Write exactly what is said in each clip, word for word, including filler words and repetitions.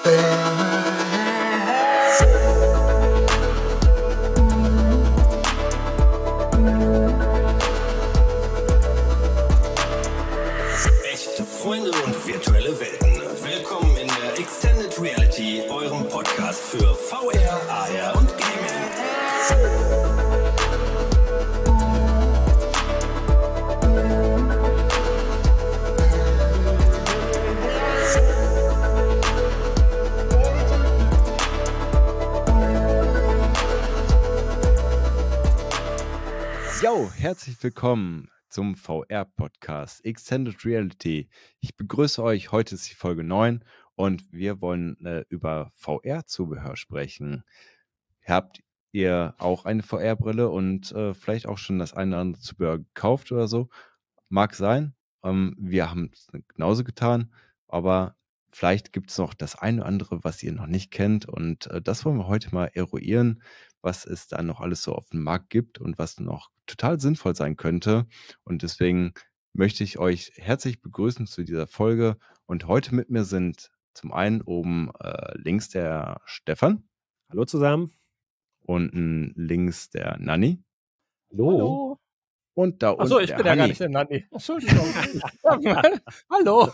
Echte Freunde und virtuelle Welten. Willkommen in der Extended Reality, eurem Podcast für V R, A R und Gaming. Yo, herzlich willkommen zum V R-Podcast Extended Reality. Ich begrüße euch, heute ist die Folge neun und wir wollen äh, über V R-Zubehör sprechen. Habt ihr auch eine V R-Brille und äh, vielleicht auch schon das eine oder andere Zubehör gekauft oder so? Mag sein. Ähm, wir haben es genauso getan, aber vielleicht gibt es noch das eine oder andere, was ihr noch nicht kennt und äh, das wollen wir heute mal eruieren, was es da noch alles so auf dem Markt gibt und was noch total sinnvoll sein könnte. Und deswegen möchte ich euch herzlich begrüßen zu dieser Folge. Und heute mit mir sind zum einen oben äh, links der Stefan Hallo zusammen. und links der Nanni Hallo. Hallo. und da unten Achso, ich der bin ja gar Hanni. nicht der Nanni. Entschuldigung. Hallo.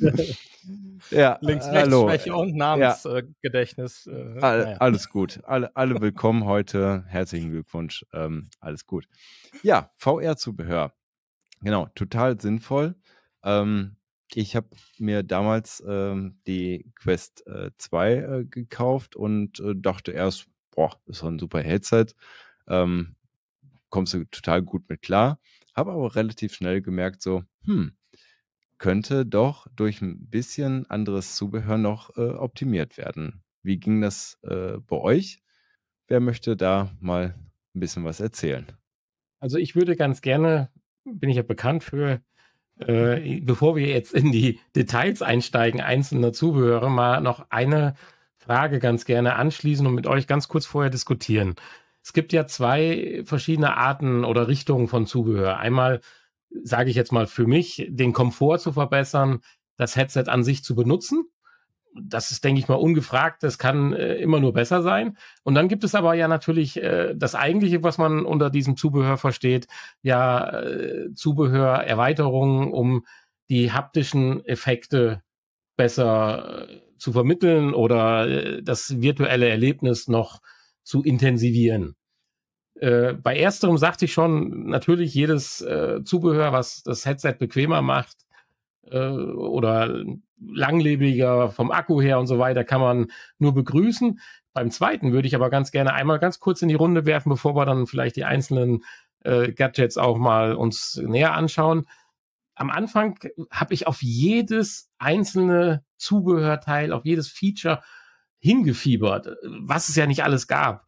Ja, Links, äh, rechts, hallo. Schwäche und Namensgedächtnis. Äh, All, naja. Alles gut. Alle, alle willkommen heute. Herzlichen Glückwunsch. Ähm, alles gut. Ja, V R-Zubehör. Genau, total sinnvoll. Ähm, ich habe mir damals ähm, die Quest äh, zwei äh, gekauft und äh, dachte erst, boah, das ist doch ein super Headset. Ähm, kommst du total gut mit klar. Habe aber relativ schnell gemerkt, so, hm, könnte doch durch ein bisschen anderes Zubehör noch äh, optimiert werden. Wie ging das äh, bei euch? Wer möchte da mal ein bisschen was erzählen? Also ich würde ganz gerne, bin ich ja bekannt für, äh, bevor wir jetzt in die Details einsteigen, einzelner Zubehörer, mal noch eine Frage ganz gerne anschließen und mit euch ganz kurz vorher diskutieren. Es gibt ja zwei verschiedene Arten oder Richtungen von Zubehör. Einmal, sage ich jetzt mal für mich, den Komfort zu verbessern, das Headset an sich zu benutzen. Das ist, denke ich mal, ungefragt. Das kann äh, immer nur besser sein. Und dann gibt es aber ja natürlich äh, das Eigentliche, was man unter diesem Zubehör versteht, ja äh, Zubehör, Erweiterungen, um die haptischen Effekte besser äh, zu vermitteln oder äh, das virtuelle Erlebnis noch zu intensivieren. Äh, bei ersterem sagte ich schon, natürlich jedes äh, Zubehör, was das Headset bequemer macht äh, oder langlebiger vom Akku her und so weiter, kann man nur begrüßen. Beim zweiten würde ich aber ganz gerne einmal ganz kurz in die Runde werfen, bevor wir dann vielleicht die einzelnen äh, Gadgets auch mal uns näher anschauen. Am Anfang habe ich auf jedes einzelne Zubehörteil, auf jedes Feature hingefiebert, was es ja nicht alles gab.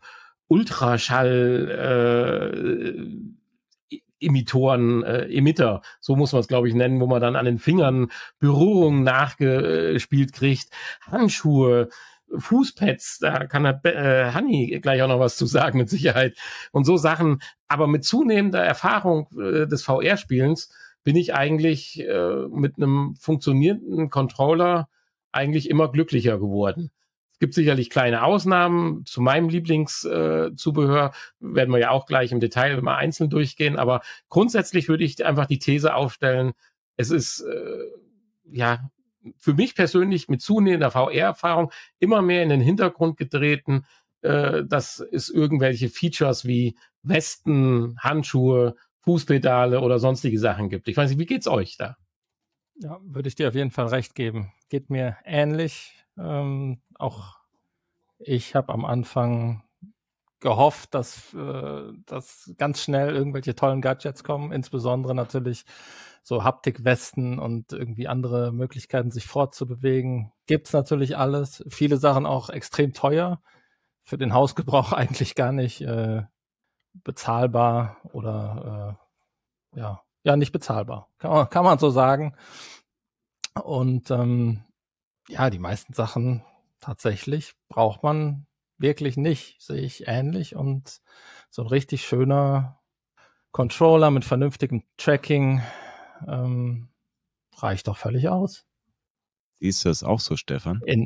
Ultraschall, äh, Emittoren, äh, Emitter, so muss man es, glaube ich, nennen, wo man dann an den Fingern Berührungen nachgespielt kriegt, Handschuhe, Fußpads, da kann der äh, Hanni gleich auch noch was zu sagen, mit Sicherheit, und so Sachen. Aber mit zunehmender Erfahrung äh, des V R-Spielens bin ich eigentlich äh, mit einem funktionierenden Controller eigentlich immer glücklicher geworden. Es gibt sicherlich kleine Ausnahmen. Zu meinem Lieblingszubehör äh, werden wir ja auch gleich im Detail mal einzeln durchgehen. Aber grundsätzlich würde ich einfach die These aufstellen, es ist äh, ja für mich persönlich mit zunehmender V R-Erfahrung immer mehr in den Hintergrund getreten, äh, dass es irgendwelche Features wie Westen, Handschuhe, Fußpedale oder sonstige Sachen gibt. Ich weiß nicht, wie geht's euch da? Ja, würde ich dir auf jeden Fall recht geben. Geht mir ähnlich. Ähm, auch ich habe am Anfang gehofft, dass, äh, dass ganz schnell irgendwelche tollen Gadgets kommen, insbesondere natürlich so Haptikwesten und irgendwie andere Möglichkeiten, sich fortzubewegen. Gibt's natürlich alles. Viele Sachen auch extrem teuer. Für den Hausgebrauch eigentlich gar nicht äh, bezahlbar oder äh, ja, ja, nicht bezahlbar. Kann man, kann man so sagen. Und ähm, ja, die meisten Sachen tatsächlich braucht man wirklich nicht, sehe ich ähnlich. Und so ein richtig schöner Controller mit vernünftigem Tracking ähm, reicht doch völlig aus. Siehst du das auch so, Stefan? In,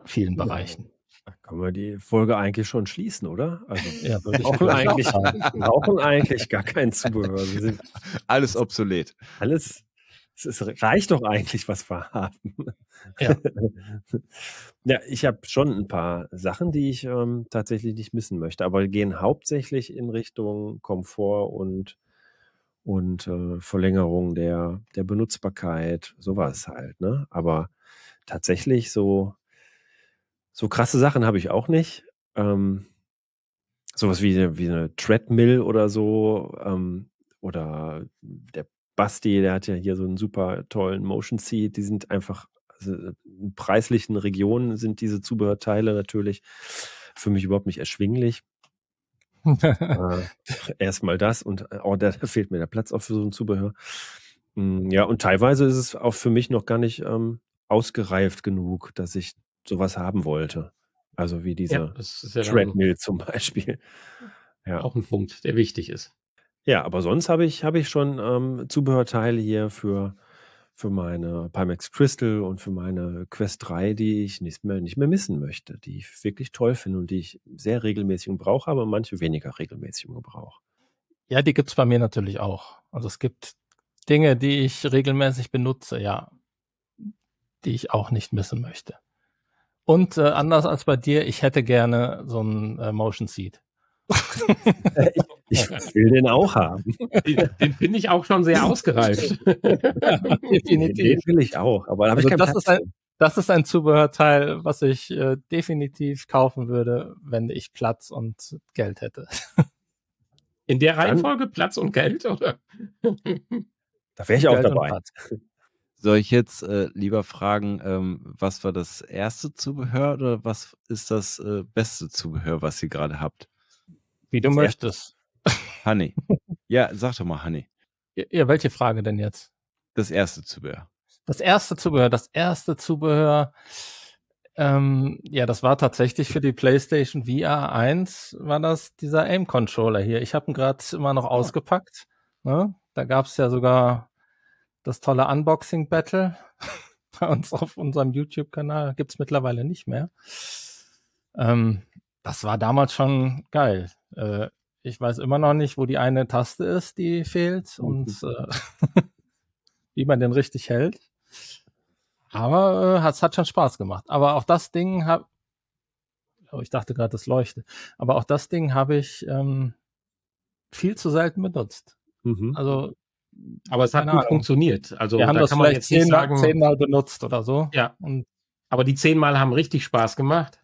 vielen Bereichen. Da können wir die Folge eigentlich schon schließen, oder? Also Ja, würde ich brauchen vielleicht auch eigentlich, sagen. brauchen eigentlich gar kein Zubehör. Wir sind Alles obsolet. alles, es ist, reicht doch eigentlich, was wir haben. Ja. Ja, ich habe schon ein paar Sachen, die ich ähm, tatsächlich nicht missen möchte, aber gehen hauptsächlich in Richtung Komfort und, und äh, Verlängerung der, der Benutzbarkeit, sowas halt. Ne? Aber tatsächlich so, so krasse Sachen habe ich auch nicht. Ähm, sowas wie, eine- wie eine Treadmill oder so. Ähm, oder der Basti, der hat ja hier so einen super tollen Motion Seat. Die sind einfach, also in preislichen Regionen sind diese Zubehörteile natürlich für mich überhaupt nicht erschwinglich. Äh, Erstmal das und äh, oh, da, da fehlt mir der Platz auch für so ein Zubehör. Mm, Ja, und teilweise ist es auch für mich noch gar nicht ähm, ausgereift genug, dass ich sowas haben wollte. Also wie Ja, diese das ist ja dann Treadmill zum Beispiel. Ja. auch ein Punkt, der wichtig ist. Ja, aber sonst habe ich, habe ich schon ähm, Zubehörteile hier für, für meine Pimax Crystal und für meine Quest drei, die ich nicht mehr, nicht mehr missen möchte, die ich wirklich toll finde und die ich sehr regelmäßig im Gebrauch habe und manche weniger regelmäßig im Gebrauch. Ja, die gibt's bei mir natürlich auch. Also es gibt Dinge, die ich regelmäßig benutze, ja, die ich auch nicht missen möchte. Und äh, anders als bei dir, ich hätte gerne so ein äh, Motion Seat. Ich will den auch haben. Den, den finde ich auch schon sehr ausgereift. Definitiv. Den will ich auch, aber da habe Also ich keinen das Platz ist ein, für. das ist ein Zubehörteil, was ich äh, definitiv kaufen würde, wenn ich Platz und Geld hätte. In der Reihenfolge Platz und Geld, oder? Da wäre ich auch Geld und dabei. Platz. Soll ich jetzt äh, lieber fragen, ähm, was war das erste Zubehör oder was ist das äh, beste Zubehör, was ihr gerade habt? Wie du Das möchtest. Honey. Ja, sag doch mal, Honey. Ja, ja, welche Frage denn jetzt? Das erste Zubehör. Das erste Zubehör, das erste Zubehör, ähm, ja, das war tatsächlich für die PlayStation V R eins, war das dieser Aim-Controller hier. Ich habe ihn gerade immer noch ausgepackt. Ne? Da gab's ja sogar das tolle Unboxing-Battle bei uns auf unserem YouTube-Kanal. Gibt's mittlerweile nicht mehr. Ähm, das war damals schon geil. Äh, ich weiß immer noch nicht, wo die eine Taste ist, die fehlt und äh, wie man den richtig hält. Aber äh, es hat schon Spaß gemacht. Aber auch das Ding habe, oh, ich dachte gerade, das leuchtet. Aber auch das Ding habe ich ähm, viel zu selten benutzt. Mhm. Also Aber es hat keine gut Ahnung. funktioniert. Also Wir haben da das kann man vielleicht jetzt nicht zehnmal, sagen, zehnmal benutzt oder so. ja, Und aber die zehnmal haben richtig Spaß gemacht.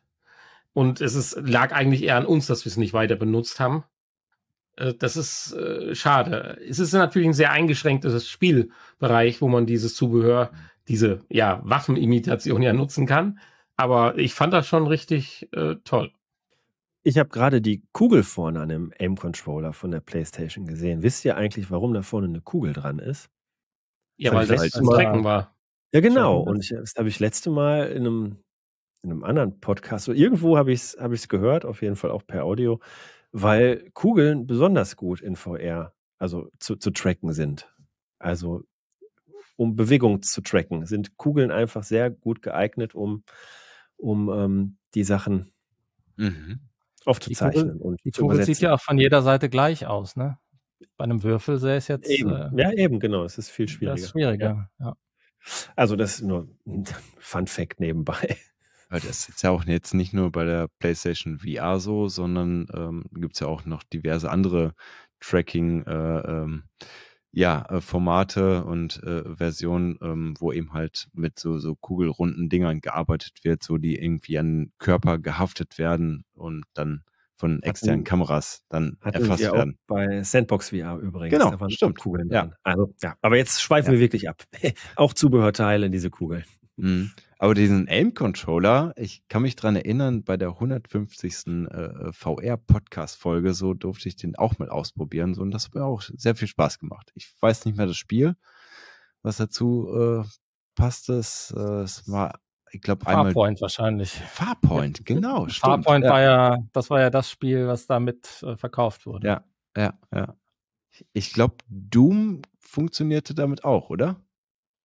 Und es ist, lag eigentlich eher an uns, dass wir es nicht weiter benutzt haben. Äh, Das ist äh, schade. Es ist natürlich ein sehr eingeschränktes Spielbereich, wo man dieses Zubehör, diese ja, Waffenimitation ja nutzen kann. Aber ich fand das schon richtig äh, toll. Ich habe gerade die Kugel vorne an dem Aim-Controller von der PlayStation gesehen. Wisst ihr eigentlich, warum da vorne eine Kugel dran ist? Ja, Das weil hab ich das letztes zum Mal- Strecken war. Ja, genau. Schon. Und ich, das habe ich letzte Mal in einem, in einem anderen Podcast, so irgendwo habe ich es hab ich's gehört, auf jeden Fall auch per Audio, weil Kugeln besonders gut in V R, also zu, zu tracken sind. Also um Bewegung zu tracken, sind Kugeln einfach sehr gut geeignet, um, um ähm, die Sachen Mhm. aufzuzeichnen. und Die zu Kugel sieht übersetzen. ja auch von jeder Seite gleich aus, ne? Bei einem Würfel sähe es jetzt Eben. äh, Ja, eben, genau. Es ist viel das schwieriger. ist schwieriger. Ja. Also das ist nur ein Fun-Fact nebenbei. Weil das ist jetzt ja auch jetzt nicht nur bei der PlayStation V R so, sondern ähm, gibt es ja auch noch diverse andere Tracking äh, ähm, ja, äh, Formate und äh, Versionen, ähm, wo eben halt mit so, so kugelrunden Dingern gearbeitet wird, so die irgendwie an den Körper gehaftet werden und dann von externen Kameras dann Hatten erfasst wir auch werden. bei Sandbox V R übrigens. Genau, da waren stimmt. auch Kugeln Ja. dran. Also, ja. Aber jetzt schweifen Ja. wir wirklich ab. Auch Zubehörteile in diese Kugeln. Mhm. Aber diesen Aim-Controller, ich kann mich dran erinnern, bei der hundertfünfzigsten Äh, V R-Podcast-Folge, so durfte ich den auch mal ausprobieren. So, und das hat mir auch sehr viel Spaß gemacht. Ich weiß nicht mehr das Spiel, was dazu äh, passte. Es, äh, es war, ich glaube, einmal Farpoint wahrscheinlich. Farpoint, genau, stimmt. Farpoint ja. war ja, das war ja das Spiel, was damit äh, verkauft wurde. Ja, ja, ja. Ich glaube, Doom funktionierte damit auch, oder?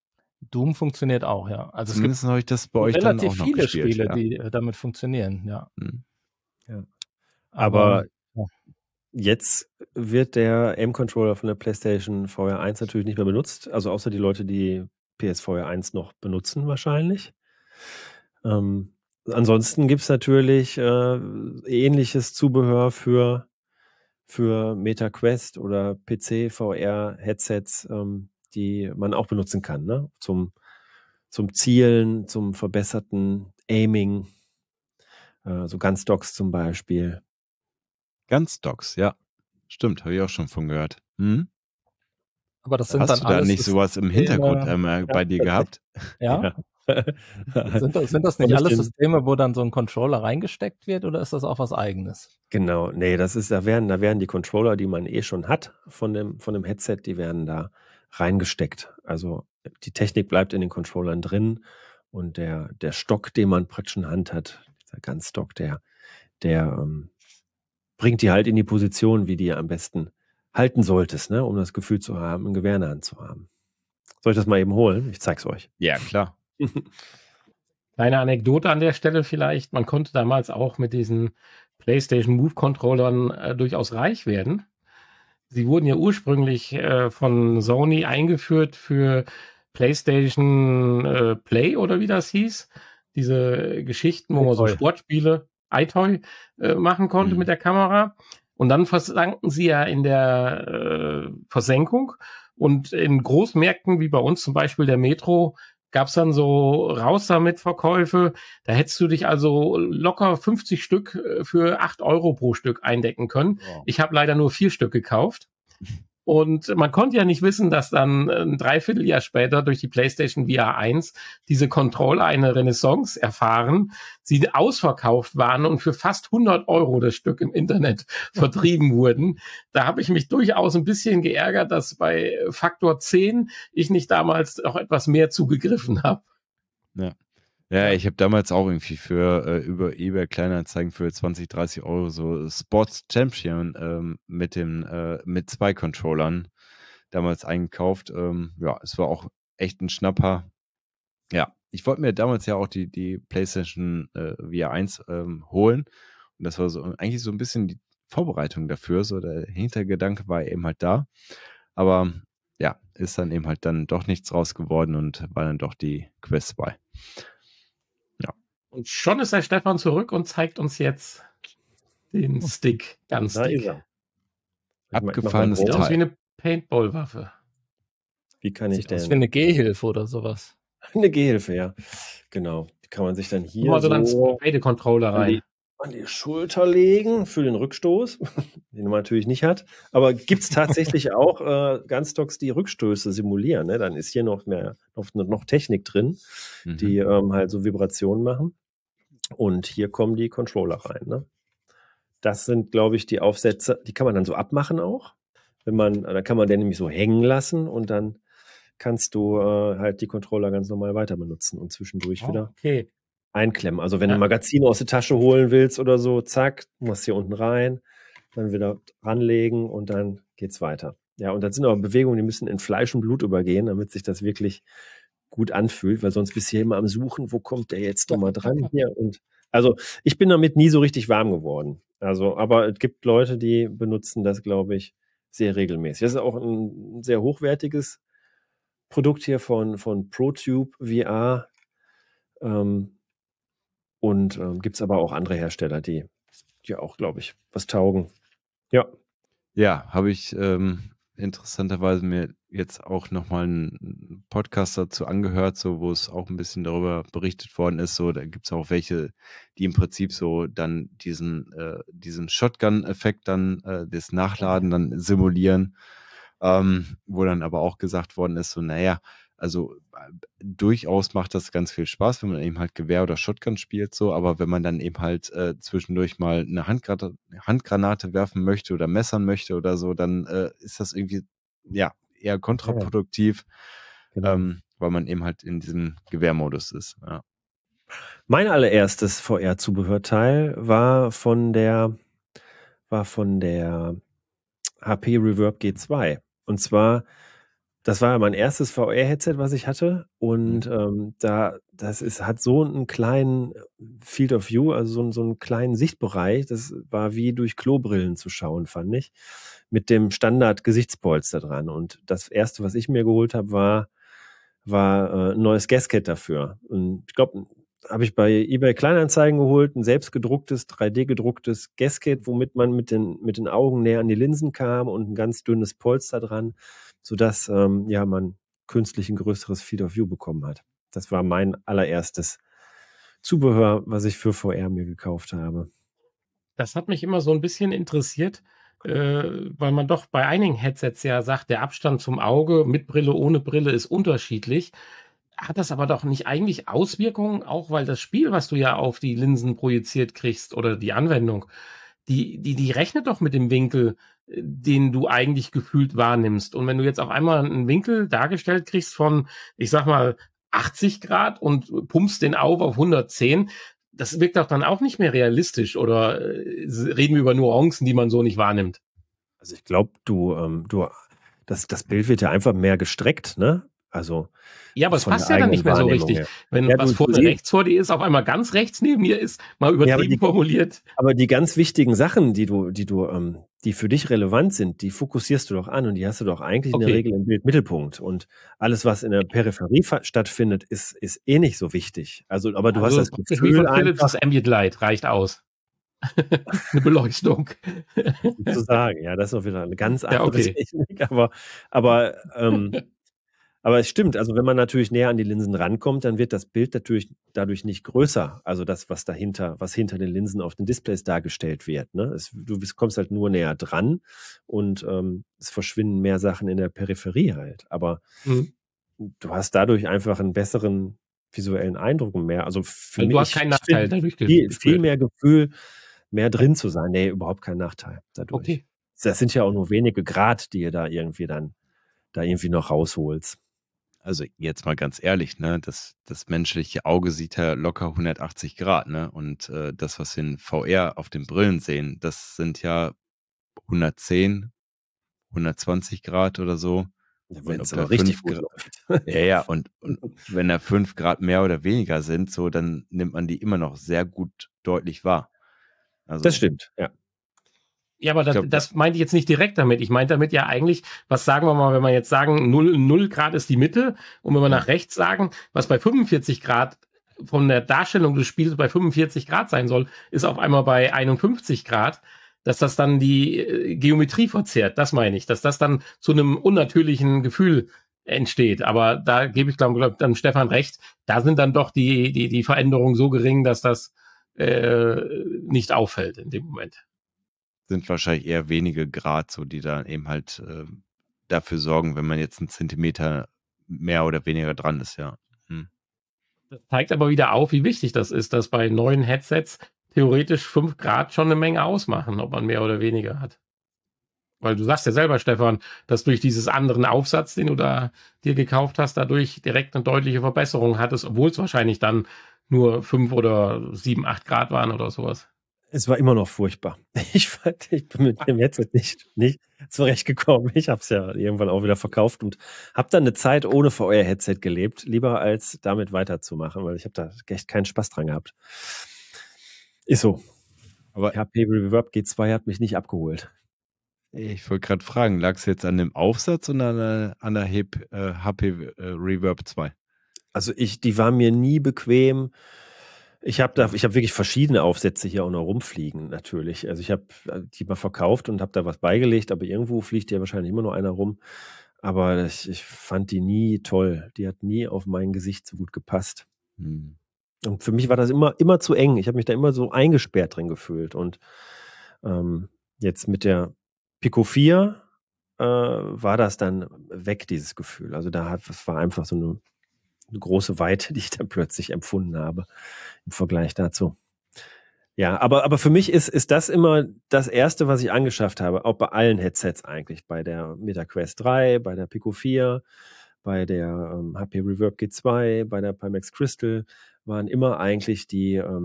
Doom funktioniert auch, ja. Also es gibt Zumindest habe ich das bei euch dann relativ auch noch viele gespielt. Spiele, Ja. die äh, damit funktionieren, ja. Hm. Ja. Aber Aber ja. jetzt wird der Aim-Controller von der PlayStation V R eins natürlich nicht mehr benutzt. Also außer die Leute, die P S V R eins noch benutzen wahrscheinlich. Ähm, ansonsten gibt es natürlich äh, ähnliches Zubehör für, für MetaQuest oder P C-V R-Headsets, ähm, die man auch benutzen kann, ne? Zum, zum Zielen, zum verbesserten Aiming, äh, so Gunstocks zum Beispiel. Gunstocks, ja. Stimmt, habe ich auch schon von gehört. Hm? Aber das sind Hast dann du da alles nicht sowas im Hintergrund Systeme, ähm, bei dir gehabt? ja? Ja. Sind das, sind das Soll nicht ich alles den- Systeme, wo dann so ein Controller reingesteckt wird oder ist das auch was Eigenes? Genau, nee, das ist, da werden, da werden die Controller, die man eh schon hat von dem, von dem Headset, die werden da reingesteckt. Also die Technik bleibt in den Controllern drin und der, der Stock, den man praktisch in der Hand hat, dieser Gunstock, der, der ähm, bringt die halt in die Position, wie die am besten halten solltest, ne, um das Gefühl zu haben, ein Gewehr in der Hand zu haben. Soll ich das mal eben holen? Ich zeig's euch. Ja, klar. Kleine Anekdote an der Stelle vielleicht. Man konnte damals auch mit diesen PlayStation Move Controllern äh, durchaus reich werden. Sie wurden ja ursprünglich äh, von Sony eingeführt für PlayStation äh, Play oder wie das hieß. Diese Geschichten, wo man so iToy. Sportspiele, iToy, äh, machen konnte Mhm. mit der Kamera. Und dann versanken sie ja in der äh, Versenkung. Und in Großmärkten wie bei uns zum Beispiel der Metro gab es dann so raus damit Verkäufe. Da hättest du dich also locker fünfzig Stück äh, für acht Euro pro Stück eindecken können. Wow. Ich habe leider nur vier Stück gekauft. Und man konnte ja nicht wissen, dass dann ein Dreivierteljahr später durch die PlayStation V R eins diese Controller eine Renaissance erfahren, sie ausverkauft waren und für fast hundert Euro das Stück im Internet vertrieben wurden. Da habe ich mich durchaus ein bisschen geärgert, dass bei Faktor zehn ich nicht damals auch etwas mehr zugegriffen habe. Ja. Ja, ich habe damals auch irgendwie für äh, über eBay Kleinanzeigen für zwanzig, dreißig Euro so Sports Champion ähm, mit dem äh, mit zwei Controllern damals eingekauft. Ähm, ja, es war auch echt ein Schnapper. Ja, ich wollte mir damals ja auch die, die PlayStation äh, V R eins ähm, holen. Und das war so eigentlich so ein bisschen die Vorbereitung dafür. So der Hintergedanke war eben halt da. Aber ja, ist dann eben halt dann doch nichts raus geworden und war dann doch die Quest zwei. Und schon ist der Stefan zurück und zeigt uns jetzt den Stick. Ganz Da ist dick. er. Ich mach mal Abgefahrenes groß. Sieht aus wie Teil. eine Paintball-Waffe. Wie kann ich Sieht aus wie denn? eine Gehhilfe oder sowas. Eine Gehhilfe, ja. Genau. Die kann man sich dann hier Hier also dann so beide Controller an rein. die, an die Schulter legen für den Rückstoß, den man natürlich nicht hat. Aber gibt es tatsächlich auch äh, Gunstocks, die Rückstöße simulieren. Ne? Dann ist hier noch mehr noch, noch Technik drin, Mhm. die ähm, halt so Vibrationen machen. Und hier kommen die Controller rein. Ne? Das sind, glaube ich, die Aufsätze, die kann man dann so abmachen auch. Wenn man, da kann man den nämlich so hängen lassen und dann kannst du äh, halt die Controller ganz normal weiter benutzen und zwischendurch Oh, wieder okay. einklemmen. Also wenn Ja. du ein Magazin aus der Tasche holen willst oder so, zack, machst hier unten rein, dann wieder ranlegen und dann geht's weiter. Ja, und das sind aber Bewegungen, die müssen in Fleisch und Blut übergehen, damit sich das wirklich gut anfühlt, weil sonst bist du hier immer am Suchen, wo kommt der jetzt nochmal dran hier? Und also ich bin damit nie so richtig warm geworden. Also, aber es gibt Leute, die benutzen das, glaube ich, sehr regelmäßig. Das ist auch ein sehr hochwertiges Produkt hier von, von ProTube V R. Ähm, und ähm, gibt es aber auch andere Hersteller, die, die auch, glaube ich, was taugen. Ja. Ja, habe ich ähm, interessanterweise mir jetzt auch nochmal einen Podcast dazu angehört, so wo es auch ein bisschen darüber berichtet worden ist. So, da gibt es auch welche, die im Prinzip so dann diesen, äh, diesen Shotgun-Effekt dann, äh, das Nachladen dann simulieren, ähm, wo dann aber auch gesagt worden ist, so, naja, also äh, durchaus macht das ganz viel Spaß, wenn man eben halt Gewehr oder Shotgun spielt, so, aber wenn man dann eben halt äh, zwischendurch mal eine Handgranate, Handgranate werfen möchte oder messern möchte oder so, dann äh, ist das irgendwie, ja, eher kontraproduktiv, Genau. ähm, weil man eben halt in diesem Gewehrmodus ist. Ja. Mein allererstes V R-Zubehörteil war von der, war von der H P Reverb G zwei. Und zwar Das war mein erstes V R-Headset, was ich hatte. Und ähm, da, das ist, hat so einen kleinen Field of View, also so, einen- so einen kleinen Sichtbereich. Das war wie durch Klobrillen zu schauen, fand ich. Mit dem Standard-Gesichtspolster dran. Und das erste, was ich mir geholt habe, war, war äh, ein neues Gasket dafür. Und ich glaube, habe ich bei eBay Kleinanzeigen geholt, ein selbstgedrucktes, drei D gedrucktes Gasket, womit man mit den, mit den Augen näher an die Linsen kam und ein ganz dünnes Polster dran, sodass ähm, ja, man künstlich ein größeres Field of View bekommen hat. Das war mein allererstes Zubehör, was ich für V R mir gekauft habe. Das hat mich immer so ein bisschen interessiert, äh, weil man doch bei einigen Headsets ja sagt, der Abstand zum Auge mit Brille, ohne Brille ist unterschiedlich. Hat das aber doch nicht eigentlich Auswirkungen, auch weil das Spiel, was du ja auf die Linsen projiziert kriegst oder die Anwendung, die, die, die rechnet doch mit dem Winkel, äh, den du eigentlich gefühlt wahrnimmst. Und wenn du jetzt auf einmal einen Winkel dargestellt kriegst von, ich sag mal, achtzig Grad und pumpst den auf auf hundertzehn, das wirkt doch dann auch nicht mehr realistisch. Oder äh, reden wir über Nuancen, die man so nicht wahrnimmt? Also ich glaube, du, ähm, du, das, das Bild wird ja einfach mehr gestreckt, ne? Also Ja, aber es von der passt ja dann nicht mehr so eigenen richtig. Wahrnehmung her. Wenn Ja, was du, du vorne siehst, rechts vor dir ist, auf einmal ganz rechts neben dir ist, mal ja, aber übertrieben die, formuliert. aber die ganz wichtigen Sachen, die du, die du, ähm, die für dich relevant sind, die fokussierst du doch an und die hast du doch eigentlich in der Okay, Regel im Bildmittelpunkt. Und alles, was in der Peripherie fa- stattfindet, ist, ist eh nicht so wichtig. Also, aber du hast also das praktisch wie Gefühl von Philips einfach, das Ambient Light reicht aus. Eine Beleuchtung. sozusagen, ja, das ist noch wieder eine ganz Ja, andere okay. Technik, aber, aber, ähm, aber es stimmt, also wenn man natürlich näher an die Linsen rankommt, dann wird das Bild natürlich dadurch nicht größer. Also das, was dahinter, was hinter den Linsen auf den Displays dargestellt wird. Ne? Es, du bist- kommst halt nur näher dran und ähm, es verschwinden mehr Sachen in der Peripherie halt. Aber Mhm. du hast dadurch einfach einen besseren visuellen Eindruck und mehr. Also für Also mich, du hast ich, keinen ich Nachteil finde dadurch ge- viel, viel gespürt. mehr Gefühl, mehr drin zu sein. Nee, überhaupt kein Nachteil dadurch. Okay. Das sind ja auch nur wenige Grad, die ihr da irgendwie dann da irgendwie noch rausholst. Also jetzt mal ganz ehrlich, ne, das, das menschliche Auge sieht ja locker hundertachtzig Grad, ne? Und äh, das, was wir in V R auf den Brillen sehen, das sind ja hundertzehn, hundertzwanzig Grad oder so. Ja, Und wenn ob es da aber richtig fünf gut Grad, läuft. ja, ja, und, und wenn da fünf Grad mehr oder weniger sind, so, dann nimmt man die immer noch sehr gut deutlich wahr. Das Also, stimmt, ja. Ja, aber ich das, glaube, das meinte ich jetzt nicht direkt damit. Ich meinte damit ja eigentlich, was sagen wir mal, wenn wir jetzt sagen, null, null Grad ist die Mitte und wenn wir ja, nach rechts sagen, was bei fünfundvierzig Grad von der Darstellung des Spiels bei fünfundvierzig Grad sein soll, ist auf einmal bei einundfünfzig Grad, dass das dann die äh, Geometrie verzerrt. Das meine ich, dass das dann zu einem unnatürlichen Gefühl entsteht. Aber da gebe ich, glaube glaub, dann Stefan recht. Da sind dann doch die, die, die Veränderungen so gering, dass das äh, nicht auffällt in dem Moment. sind wahrscheinlich eher wenige Grad, so, die dann eben halt äh, dafür sorgen, wenn man jetzt einen Zentimeter mehr oder weniger dran ist, ja. Hm. Das zeigt aber wieder auf, wie wichtig das ist, dass bei neuen Headsets theoretisch fünf Grad schon eine Menge ausmachen, ob man mehr oder weniger hat. Weil du sagst ja selber, Stefan, dass durch dieses anderen Aufsatz, den du da dir gekauft hast, dadurch direkt eine deutliche Verbesserung hattest, obwohl es wahrscheinlich dann nur fünf oder sieben, acht Grad waren oder sowas. Es war immer noch furchtbar. Ich, fand, ich bin mit dem Headset nicht, nicht zurechtgekommen. Ich habe es ja irgendwann auch wieder verkauft und habe dann eine Zeit ohne V R-Headset gelebt, lieber als damit weiterzumachen, weil ich habe da echt keinen Spaß dran gehabt. Ist so. Aber H P Reverb G zwei hat mich nicht abgeholt. ich wollte gerade fragen, lag es jetzt an dem Aufsatz oder an der, an der H P, äh, H P äh, Reverb zwei? Also ich, die war mir nie bequem. Ich habe da, ich habe wirklich verschiedene Aufsätze hier auch noch rumfliegen, natürlich. Also ich habe die mal verkauft und habe da was beigelegt, aber irgendwo fliegt ja wahrscheinlich immer noch einer rum. Aber ich, ich fand die nie toll. Die hat nie auf mein Gesicht so gut gepasst. Hm. Und für mich war das immer, immer zu eng. Ich habe mich da immer so eingesperrt drin gefühlt. Und ähm, jetzt mit der Pico vier äh, war das dann weg, dieses Gefühl. Also da hat, das war einfach so eine, eine große Weite, die ich dann plötzlich empfunden habe im Vergleich dazu. Ja, aber, aber für mich ist, ist das immer das Erste, was ich angeschafft habe, auch bei allen Headsets eigentlich. Bei der MetaQuest drei, bei der Pico vier, bei der ähm, H P Reverb G zwei, bei der Pimax Crystal waren immer eigentlich die, ähm,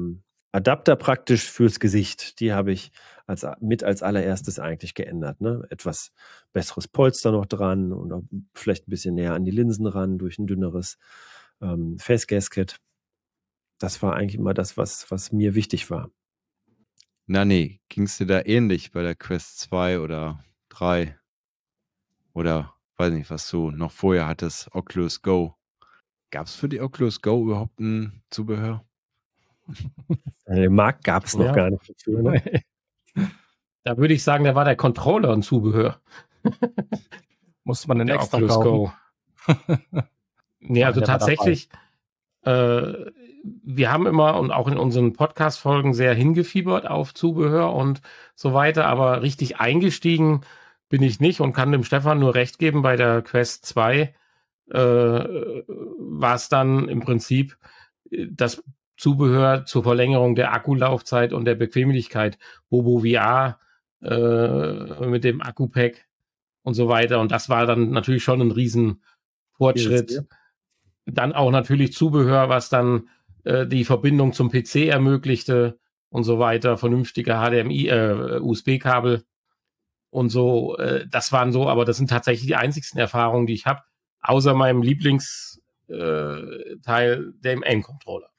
Adapter praktisch fürs Gesicht. Die habe ich als, mit als allererstes eigentlich geändert. Ne? Etwas besseres Polster noch dran und auch vielleicht ein bisschen näher an die Linsen ran durch ein dünneres ähm, Face Gasket. Das war eigentlich immer das, was, was mir wichtig war. Na nee, ging es dir da ähnlich bei der Quest zwei oder drei? Oder weiß nicht, was du noch vorher hattest, Oculus Go. Gab es für die Oculus Go überhaupt ein Zubehör? Den Markt gab es noch Ja. gar nicht dafür. Ne? Da würde ich sagen, da war der Controller ein Zubehör. Musste man den Der extra Oculus kaufen. Go. Nee, also der war tatsächlich, äh, wir haben immer und auch in unseren Podcast-Folgen sehr hingefiebert auf Zubehör und so weiter, aber richtig eingestiegen bin ich nicht und kann dem Stefan nur recht geben, bei der Quest zwei äh, war es dann im Prinzip äh, das Zubehör zur Verlängerung der Akkulaufzeit und der Bequemlichkeit, Bobo V R äh, mit dem Akku-Pack und so weiter. Und das war dann natürlich schon ein riesen Fortschritt. Dann auch natürlich Zubehör, was dann äh, die Verbindung zum P C ermöglichte und so weiter, vernünftige H D M I, äh, U S B-Kabel und so. Äh, das waren so, aber das sind tatsächlich die einzigsten Erfahrungen, die ich habe, außer meinem Lieblingsteil, äh, dem Aim-Controller.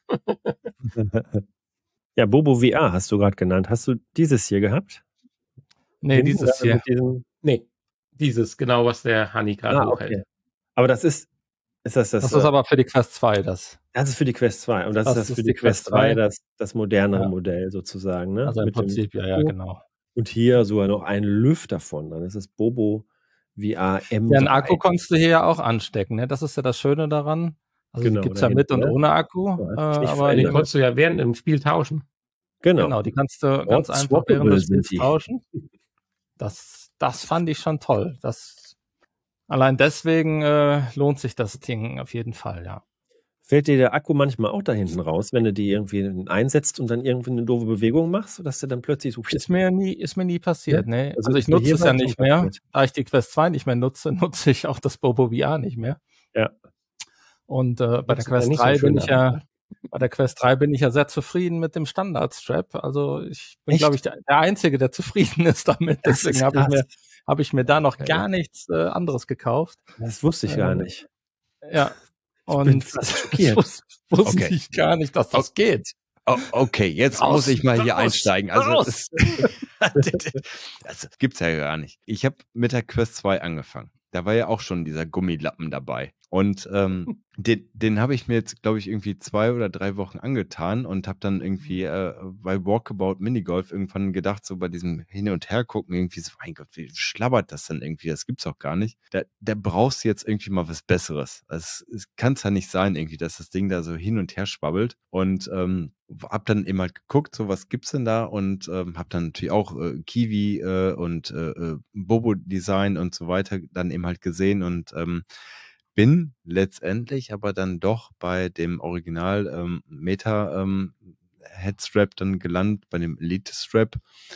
Ja, Bobo V R hast du gerade genannt. Hast du dieses hier gehabt? Nee, Hinten dieses gerade hier. mit diesem- Nee, dieses, genau, was der Hanni gerade Ah, hochhält. okay. Aber das ist, ist das das? Das ist äh, aber für die Quest zwei, das. das ist für die Quest zwei und das, Das ist das ist für die die Quest Quest drei, zwei. das, das modernere Ja. Modell sozusagen. Ne? Also im Mit dem Prinzip, ja, ja, Akku. genau. Und hier sogar noch ein Lüfter von. Dann ist es Bobo V R M drei. Ja, einen Akku konntest du hier ja auch anstecken, ne? Das ist ja das Schöne daran. Also Genau, die gibt es da ja mit hinten, und ne? ohne Akku. Ja, Äh, hat sich nicht aber Die verändert. die, konntest du ja während dem Spiel tauschen. Genau. genau, die kannst du ganz einfach während Swappable des sind Spiels die. tauschen. Das, das fand ich schon toll. Das, allein deswegen äh, lohnt sich das Ding auf jeden Fall, ja. Fällt dir der Akku manchmal auch da hinten raus, wenn du die irgendwie einsetzt und dann irgendwie eine doofe Bewegung machst, dass du dann plötzlich so... Ist mir nie, ist mir nie passiert, Ja? ne? Also Also ist ich mir nutze hier es ja mal schon nicht mehr. passiert. Da ich die Quest zwei nicht mehr nutze, nutze ich auch das Bobo V R nicht mehr. Ja. Und äh, bei der Nutzt du ja Quest nicht so drei schön bin ich an, ja, ne? bei der Quest drei bin ich ja sehr zufrieden mit dem Standard-Strap. Also ich bin, Echt? glaube ich, der, der Einzige, der zufrieden ist damit. Das Deswegen ist habe ich mir, krass. habe ich mir da noch Okay. gar nichts äh, anderes gekauft. Das wusste ich gar Äh, nicht. Ja. Ich bin Und fast ich schockiert. wus- wusste Okay. ich gar nicht, dass das geht. Oh, okay, jetzt Raus, muss ich mal hier raus, einsteigen. Also raus. das, das gibt's ja gar nicht. Ich habe mit der Quest zwei angefangen. Da war ja auch schon dieser Gummilappen dabei. Und ähm, den, den habe ich mir jetzt, glaube ich, irgendwie zwei oder drei Wochen angetan und habe dann irgendwie äh, bei Walkabout Minigolf irgendwann gedacht, so bei diesem Hin- und Hergucken, irgendwie so, mein Gott, wie schlabbert das denn irgendwie? Das gibt's doch gar nicht. Da, da brauchst du jetzt irgendwie mal was Besseres. Also, es kann es ja nicht sein, irgendwie, dass das Ding da so hin und her schwabbelt. Und ähm, hab dann eben halt geguckt, so was gibt's denn da, und ähm, hab dann natürlich auch äh, Kiwi äh, und äh, äh, Bobo Design und so weiter dann eben halt gesehen und ähm, bin letztendlich aber dann doch bei dem Original ähm, Meta ähm, Headstrap dann gelandet, bei dem Elite Strap.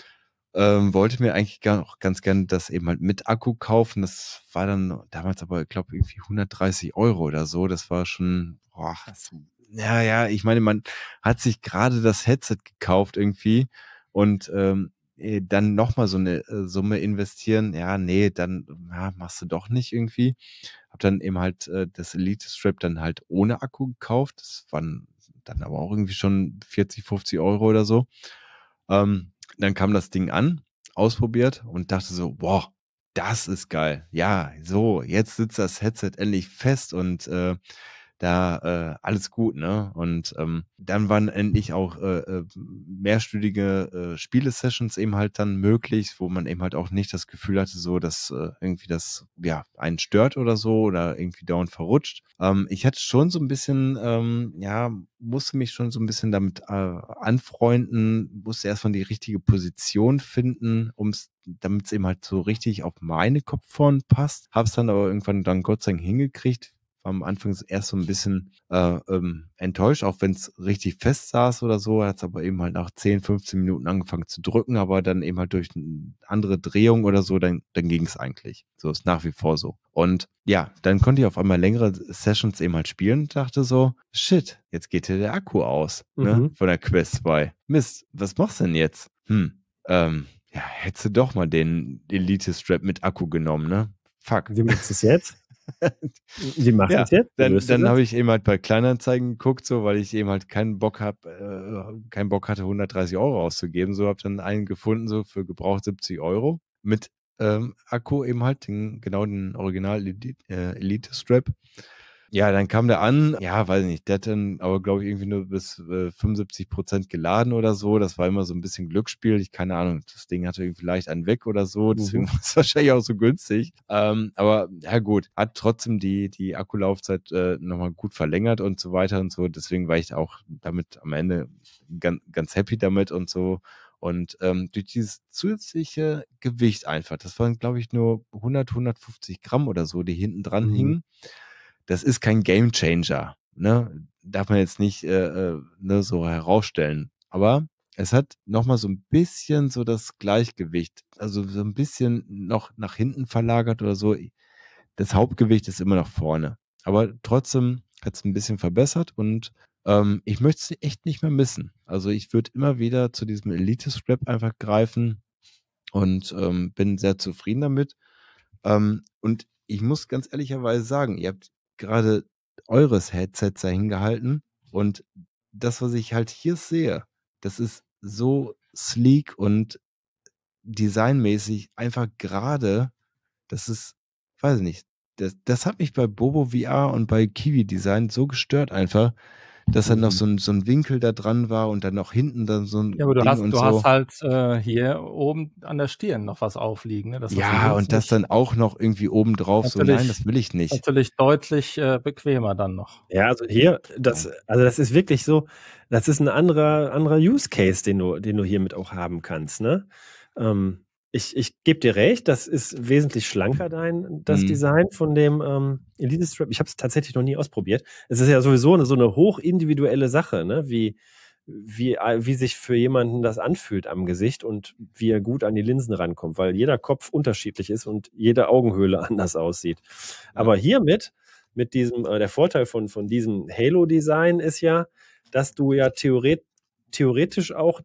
Ähm, wollte mir eigentlich gar, auch ganz gerne das eben halt mit Akku kaufen. Das war dann damals aber, ich glaube, irgendwie hundertdreißig Euro oder so. Das war schon, boah, ja, ja, ich meine, man hat sich gerade das Headset gekauft irgendwie und ähm, eh, dann nochmal so eine äh, Summe investieren. Ja, nee, dann ja, machst du doch nicht irgendwie. Hab dann eben halt äh, das Elite Strap dann halt ohne Akku gekauft. Das waren dann aber auch irgendwie schon vierzig, fünfzig Euro oder so. Ähm, dann kam das Ding an, ausprobiert und dachte so, boah, das ist geil. Ja, so, jetzt sitzt das Headset endlich fest und äh, da äh, alles gut, ne? Und ähm, dann waren endlich auch äh, äh, mehrstündige äh, Spiele-Sessions eben halt dann möglich, wo man eben halt auch nicht das Gefühl hatte, so, dass äh, irgendwie das ja einen stört oder so oder irgendwie dauernd verrutscht. Ähm, ich hatte schon so ein bisschen, ähm, ja, musste mich schon so ein bisschen damit äh, anfreunden, musste erstmal die richtige Position finden, um's, damit es eben halt so richtig auf meine Kopfhörer passt. Hab's dann aber irgendwann dann Gott sei Dank hingekriegt. war am Anfang erst so ein bisschen äh, ähm, enttäuscht, auch wenn es richtig fest saß oder so, hat es aber eben halt nach zehn, fünfzehn Minuten angefangen zu drücken, aber dann eben halt durch eine andere Drehung oder so, dann, dann ging es eigentlich. So ist nach wie vor so. Und ja, dann konnte ich auf einmal längere Sessions eben halt spielen und dachte so, shit, jetzt geht hier der Akku aus, Mhm. ne, von der Quest zwei. Mist, was machst du denn jetzt? Hm, ähm, ja, hättest du doch mal den Elite-Strap mit Akku genommen, ne? Fuck. Wie machst du es jetzt? Wie machst du Ja, es jetzt? Wie dann, löst du dann das? habe ich eben halt bei Kleinanzeigen geguckt, so, weil ich eben halt keinen Bock hab, äh, keinen Bock hatte, hundertdreißig Euro auszugeben. So habe dann einen gefunden, so für gebraucht siebzig Euro mit ähm, Akku eben halt, den, genau den Original Elite, äh, Elite Strap. Ja, dann kam der an, ja, weiß ich nicht, der hat dann aber, glaube ich, irgendwie nur bis äh, fünfundsiebzig Prozent geladen oder so. Das war immer so ein bisschen Glücksspiel. Ich keine Ahnung, das Ding hatte irgendwie vielleicht einen weg oder so, deswegen Mhm. war es wahrscheinlich auch so günstig. Ähm, aber ja gut, hat trotzdem die, die Akkulaufzeit äh, nochmal gut verlängert und so weiter und so. Deswegen war ich auch damit am Ende ganz, ganz happy damit und so. Und ähm, durch dieses zusätzliche Gewicht einfach, das waren, glaube ich, nur hundert, hundertfünfzig Gramm oder so, die hinten dran Mhm. hingen. Das ist kein Gamechanger, ne? Darf man jetzt nicht äh, äh, ne, so herausstellen. Aber es hat nochmal so ein bisschen so das Gleichgewicht, also so ein bisschen noch nach hinten verlagert oder so. Das Hauptgewicht ist immer noch vorne. Aber trotzdem hat es ein bisschen verbessert und ähm, ich möchte es echt nicht mehr missen. Also ich würde immer wieder zu diesem Elite-Strap einfach greifen und ähm, bin sehr zufrieden damit. Ähm, und ich muss ganz ehrlicherweise sagen, ihr habt gerade eures Headsets dahin gehalten und das, was ich halt hier sehe, das ist so sleek und designmäßig einfach gerade, das ist, weiß ich nicht, das, das hat mich bei Bobo V R und bei Kiwi Design so gestört einfach, dass dann noch Mhm. so ein, so ein Winkel da dran war und dann noch hinten dann so ein Ja, aber du Ding hast, und du so. hast halt äh, hier oben an der Stirn noch was aufliegen. Ne? Das hast du Ja, links und das nicht. dann auch noch irgendwie oben drauf, so nein, Natürlich, das will ich nicht. natürlich deutlich äh, bequemer dann noch. Ja, also hier, das, also das ist wirklich so, das ist ein anderer, anderer Use Case, den du, den du hiermit auch haben kannst, ne? Ähm, ich ich gebe dir recht, das ist wesentlich schlanker, dein, das Mhm. Design von dem ähm, Elite Strap. Ich habe es tatsächlich noch nie ausprobiert. Es ist ja sowieso eine, so eine hochindividuelle Sache, ne? Wie, wie, wie sich für jemanden das anfühlt am Gesicht und wie er gut an die Linsen rankommt, weil jeder Kopf unterschiedlich ist und jede Augenhöhle anders aussieht. Aber hiermit, mit diesem, äh, der Vorteil von, von diesem Halo-Design ist ja, dass du ja theoret theoretisch auch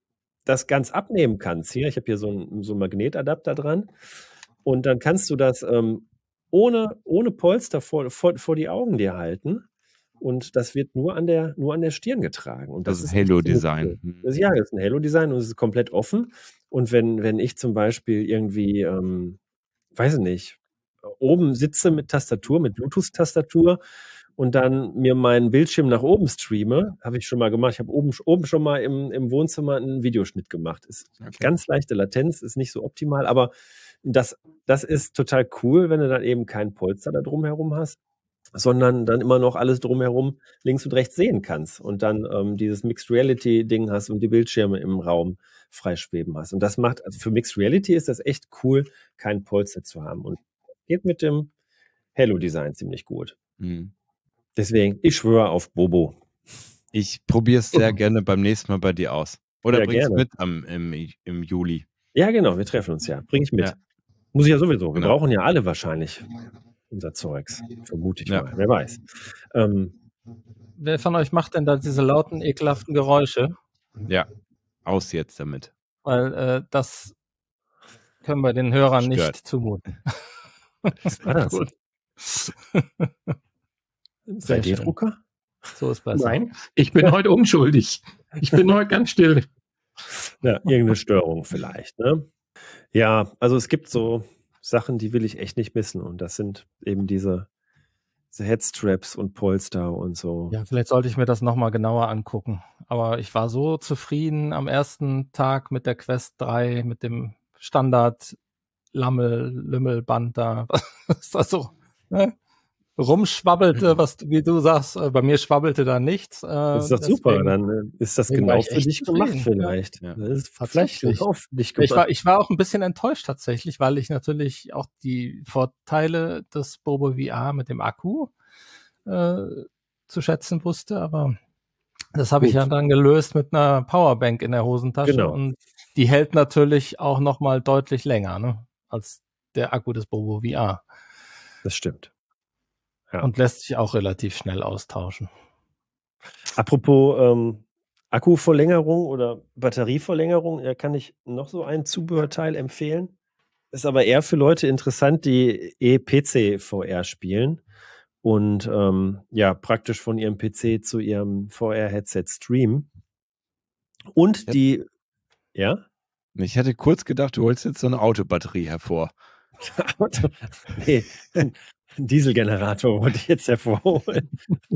das ganz abnehmen kannst. Hier, ich habe hier so einen so einen Magnetadapter dran und dann kannst du das ähm, ohne, ohne Polster vor, vor, vor die Augen dir halten und das wird nur an der, nur an der Stirn getragen. Und das Das ist echt ziemlich Halo-Design. cool. Mhm. Das, ja, das ist ein Halo-Design und es ist komplett offen. Und wenn, wenn ich zum Beispiel irgendwie, ähm, weiß ich nicht, oben sitze mit Tastatur, mit Bluetooth-Tastatur und dann mir meinen Bildschirm nach oben streame, habe ich schon mal gemacht. Ich habe oben, oben schon mal im, im Wohnzimmer einen Videoschnitt gemacht. Ist Okay. ganz leichte Latenz, ist nicht so optimal, aber das, das ist total cool, wenn du dann eben keinen Polster da drumherum hast, sondern dann immer noch alles drumherum links und rechts sehen kannst und dann ähm, dieses Mixed Reality Ding hast und die Bildschirme im Raum freischweben hast. Und das macht, also für Mixed Reality ist das echt cool, keinen Polster zu haben. Und geht mit dem Halo Design ziemlich gut. Mhm. Deswegen, ich schwöre auf Bobo. Ich probiere es sehr gerne beim nächsten Mal bei dir aus. Oder Ja, bring's gerne. mit am, im, im Juli. Ja, genau, wir treffen uns ja. Bring ich mit. Ja. Muss ich ja sowieso. Wir Genau. brauchen ja alle wahrscheinlich unser Zeugs. Vermute ich Ja. mal. Wer weiß. Ähm, Wer von euch macht denn da diese lauten, ekelhaften Geräusche? Ja, aus jetzt damit. Weil äh, das können wir den Hörern Stört. nicht zumuten. Was war das? Gut. drei Sehr schön. D-Drucker? So ist besser. Nein, ich bin heute unschuldig. Ich bin heute ganz still. Ja, irgendeine Störung vielleicht, ne? Ja, also es gibt so Sachen, die will ich echt nicht missen. Und das sind eben diese, diese Headstraps und Polster und so. Ja, vielleicht sollte ich mir das nochmal genauer angucken. Aber ich war so zufrieden am ersten Tag mit der Quest drei, mit dem Standard Lammel, Lümmelband da, was da so ne, rumschwabbelte, was du- wie du sagst, äh, bei mir schwabbelte da nichts. Äh, Das ist doch super. deswegen- Dann äh, ist das deswegen war genau ich für echt dich gemacht zufrieden, ja. vielleicht. Ja. Das ist vielleicht Tatsächlich. genau für dich Ich gemacht. war, ich war auch ein bisschen enttäuscht tatsächlich, weil ich natürlich auch die Vorteile des Bobo V R mit dem Akku äh, zu schätzen wusste, aber das habe ich Gut. ja dann gelöst mit einer Powerbank in der Hosentasche Genau. und die hält natürlich auch nochmal deutlich länger, ne, als der Akku des Bobo V R Das stimmt. Ja. und lässt sich auch relativ schnell austauschen. Apropos ähm, Akkuverlängerung oder Batterieverlängerung, da kann ich noch so ein Zubehörteil empfehlen. Ist aber eher für Leute interessant, die E-P C-V R spielen und ähm, ja, praktisch von ihrem P C zu ihrem V R-Headset streamen. Und Ja. die, ja? Ich hatte kurz gedacht, du holst jetzt so eine Autobatterie hervor. Nee, ein Dieselgenerator wollte ich jetzt hervorholen.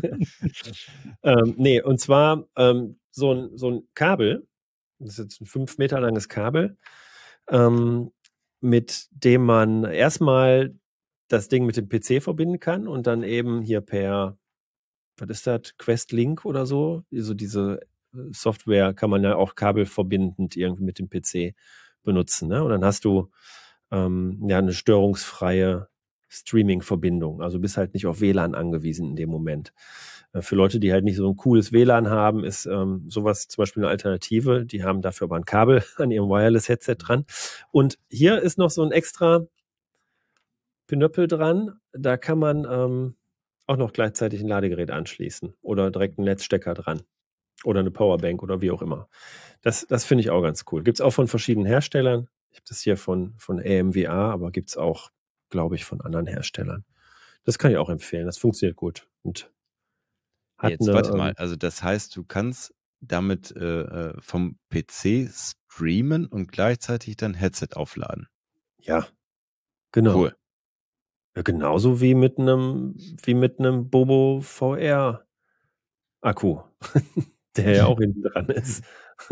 ähm, nee, und zwar ähm, so, ein, so ein Kabel, das ist jetzt ein fünf Meter langes Kabel, ähm, mit dem man erstmal das Ding mit dem P C verbinden kann und dann eben hier per, was ist das, Quest Link oder so, also diese Software kann man ja auch kabelverbindend irgendwie mit dem P C benutzen, ne? Und dann hast du ähm, ja eine störungsfreie Streaming-Verbindung. Also bist halt nicht auf W L A N angewiesen in dem Moment. Äh, für Leute, die halt nicht so ein cooles W L A N haben, ist ähm, sowas zum Beispiel eine Alternative. Die haben dafür aber ein Kabel an ihrem Wireless-Headset dran. Und hier ist noch so ein extra Pinöppel dran. Da kann man ähm, auch noch gleichzeitig ein Ladegerät anschließen oder direkt einen Netzstecker dran. Oder eine Powerbank oder wie auch immer. Das, das finde ich auch ganz cool. Gibt es auch von verschiedenen Herstellern. Ich habe das hier von, von A M V R, aber gibt es auch, glaube ich, von anderen Herstellern. Das kann ich auch empfehlen. Das funktioniert gut. Und hat Jetzt eine, warte mal, ähm, also das heißt, du kannst damit äh, äh, vom P C streamen und gleichzeitig dein Headset aufladen. ja, genau. Cool. Ja, genauso wie mit einem, wie mit einem Bobo V R Akku, der ja auch hinten dran ist.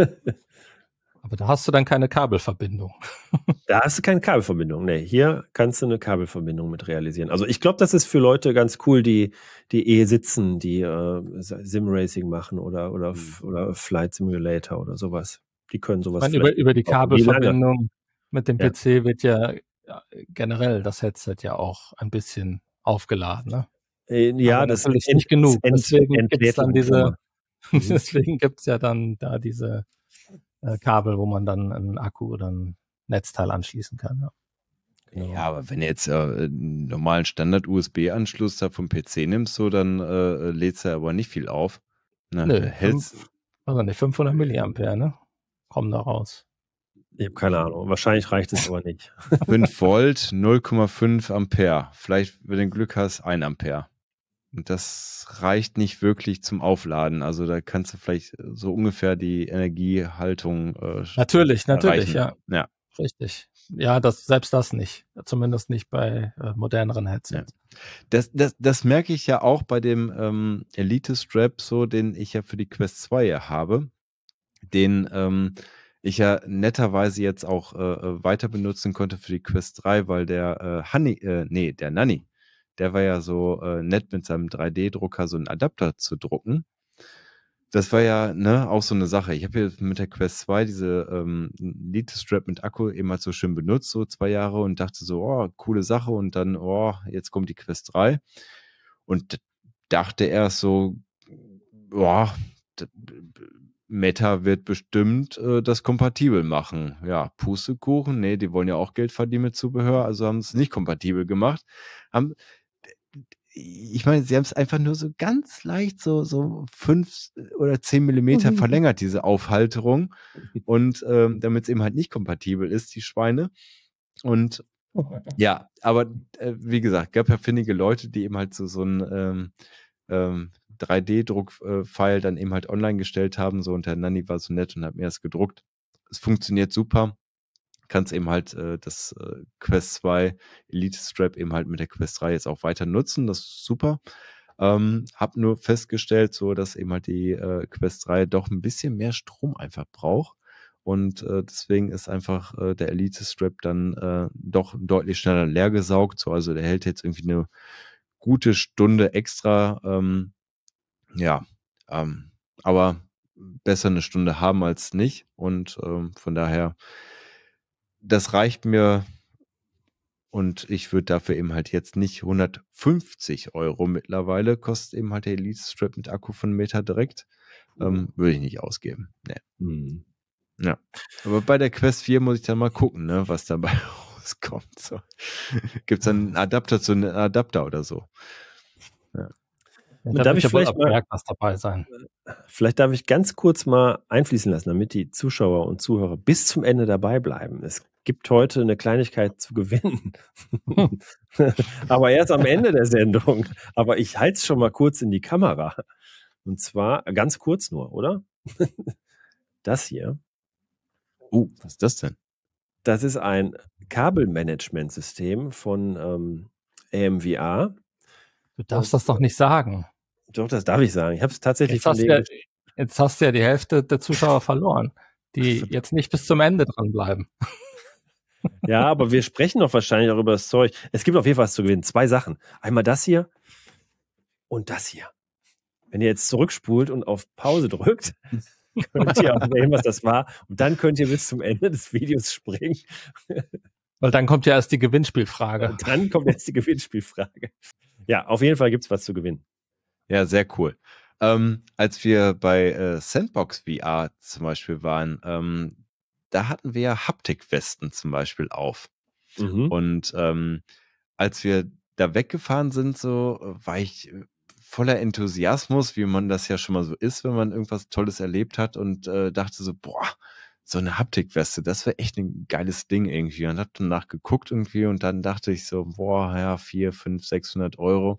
Aber da hast du dann keine Kabelverbindung. Da hast du keine Kabelverbindung. Nee, hier kannst du eine Kabelverbindung mit realisieren. Also ich glaube, das ist für Leute ganz cool, die, die eh sitzen, die äh, Sim-Racing machen oder, oder, Mhm. oder Flight Simulator oder sowas. Die können Ich sowas meine, über, vielleicht über die brauchen. Wie lange? Kabelverbindung mit dem Ja. P C wird ja, ja generell das Headset ja auch ein bisschen aufgeladen, ne? Äh, Ja, Aber das natürlich ent, nicht genug. ent, Deswegen gibt es dann entlädt diese, langsamer. Mhm. deswegen gibt's ja dann da diese äh, Kabel, wo man dann einen Akku oder ein Netzteil anschließen kann. Ja. Genau. Ja, aber wenn du jetzt äh, einen normalen Standard-U S B-Anschluss da vom P C nimmst, so, dann äh, lädst du aber nicht viel auf. Ne? Nö, Du hältst, fünf, also nicht fünfhundert Milliampere, ne? Kommen da raus. Ich habe keine Ahnung. Wahrscheinlich reicht es aber nicht. fünf Volt, null Komma fünf Ampere. Vielleicht, wenn du Glück hast, ein Ampere. Und das reicht nicht wirklich zum Aufladen. Also da kannst du vielleicht so ungefähr die Energiehaltung äh, Natürlich, natürlich, erreichen. ja. Ja. Richtig. Ja, das, selbst das nicht. Zumindest nicht bei äh, moderneren Headsets. Das, das, das merke ich ja auch bei dem ähm, Elite-Strap, so, den ich ja für die Quest zwei ja habe, den ähm, ich ja netterweise jetzt auch äh, weiter benutzen konnte für die Quest drei, weil der äh, Honey, äh, nee, der Nanny, der war ja so äh, nett mit seinem drei D-Drucker so einen Adapter zu drucken. Das war ja, ne, auch so eine Sache. Ich habe hier mit der Quest zwei diese ähm, Elite-Strap mit Akku eben halt so schön benutzt, so zwei Jahre und dachte so, oh, coole Sache und dann, oh, jetzt kommt die Quest drei und dachte erst so, boah, d- Meta wird bestimmt äh, das kompatibel machen. Ja, Pustekuchen, nee, die wollen ja auch Geld verdienen mit Zubehör, also haben es nicht kompatibel gemacht. Haben, ich meine, sie haben es einfach nur so ganz leicht so, so fünf oder zehn Millimeter verlängert, diese Aufhalterung. Und ähm, damit es eben halt nicht kompatibel ist, die Schweine. Und ja, aber äh, wie gesagt, gab ja findige Leute, die eben halt so, so ein ähm, ähm, drei D-Druck-File dann eben halt online gestellt haben. So, und der Nanny war so nett und hat mir das gedruckt. Es funktioniert super. Kannst eben halt äh, das äh, Quest zwei Elite Strap eben halt mit der Quest drei jetzt auch weiter nutzen. Das ist super. Ähm, hab nur festgestellt, so dass eben halt die äh, Quest drei doch ein bisschen mehr Strom einfach braucht. Und äh, deswegen ist einfach äh, der Elite Strap dann äh, doch deutlich schneller leer gesaugt. So, also der hält jetzt irgendwie eine gute Stunde extra. Ähm, ja, ähm, aber besser eine Stunde haben als nicht. Und ähm, von daher, das reicht mir und ich würde dafür eben halt jetzt nicht hundertfünfzig Euro mittlerweile, kostet eben halt der Elite Strap mit Akku von Meta direkt, ähm, würde ich nicht ausgeben. Nee. Hm. Ja. Aber bei der Quest vier muss ich dann mal gucken, ne, was dabei rauskommt. So. Gibt es einen Adapter zu einem Adapter oder so? Ja. Ja, Darf da wird ich ja wohl vielleicht ab mal- Werk was dabei sein. Vielleicht darf ich ganz kurz mal einfließen lassen, damit die Zuschauer und Zuhörer bis zum Ende dabei bleiben. Es gibt heute eine Kleinigkeit zu gewinnen. Aber erst am Ende der Sendung. Aber ich halte es schon mal kurz in die Kamera. Und zwar ganz kurz nur, oder? Das hier. Uh, was ist das denn? Das ist ein Kabelmanagementsystem von ähm, A M V R. Du darfst das doch nicht sagen. Doch, das darf ich sagen. Ich habe es tatsächlich Jetzt von hast, du denen. ja, jetzt hast du ja die Hälfte der Zuschauer verloren, die jetzt nicht bis zum Ende dranbleiben. Ja, aber wir sprechen doch wahrscheinlich auch über das Zeug. Es gibt auf jeden Fall was zu gewinnen. Zwei Sachen. Einmal das hier und das hier. Wenn ihr jetzt zurückspult und auf Pause drückt, könnt ihr auch sehen, was das war. Und dann könnt ihr bis zum Ende des Videos springen. Weil dann kommt ja erst die Gewinnspielfrage. Und dann kommt jetzt die Gewinnspielfrage. Ja, auf jeden Fall gibt es was zu gewinnen. Ja, sehr cool. Ähm, als wir bei äh, Sandbox V R zum Beispiel waren, ähm, da hatten wir ja Haptikwesten zum Beispiel auf. Mhm. Und ähm, als wir da weggefahren sind, so äh, war ich äh, voller Enthusiasmus, wie man das ja schon mal so ist, wenn man irgendwas Tolles erlebt hat und äh, dachte so, boah, so eine Haptikweste, das wäre echt ein geiles Ding irgendwie. Und hab danach geguckt irgendwie und dann dachte ich so, boah, ja, vier, fünf, sechshundert Euro.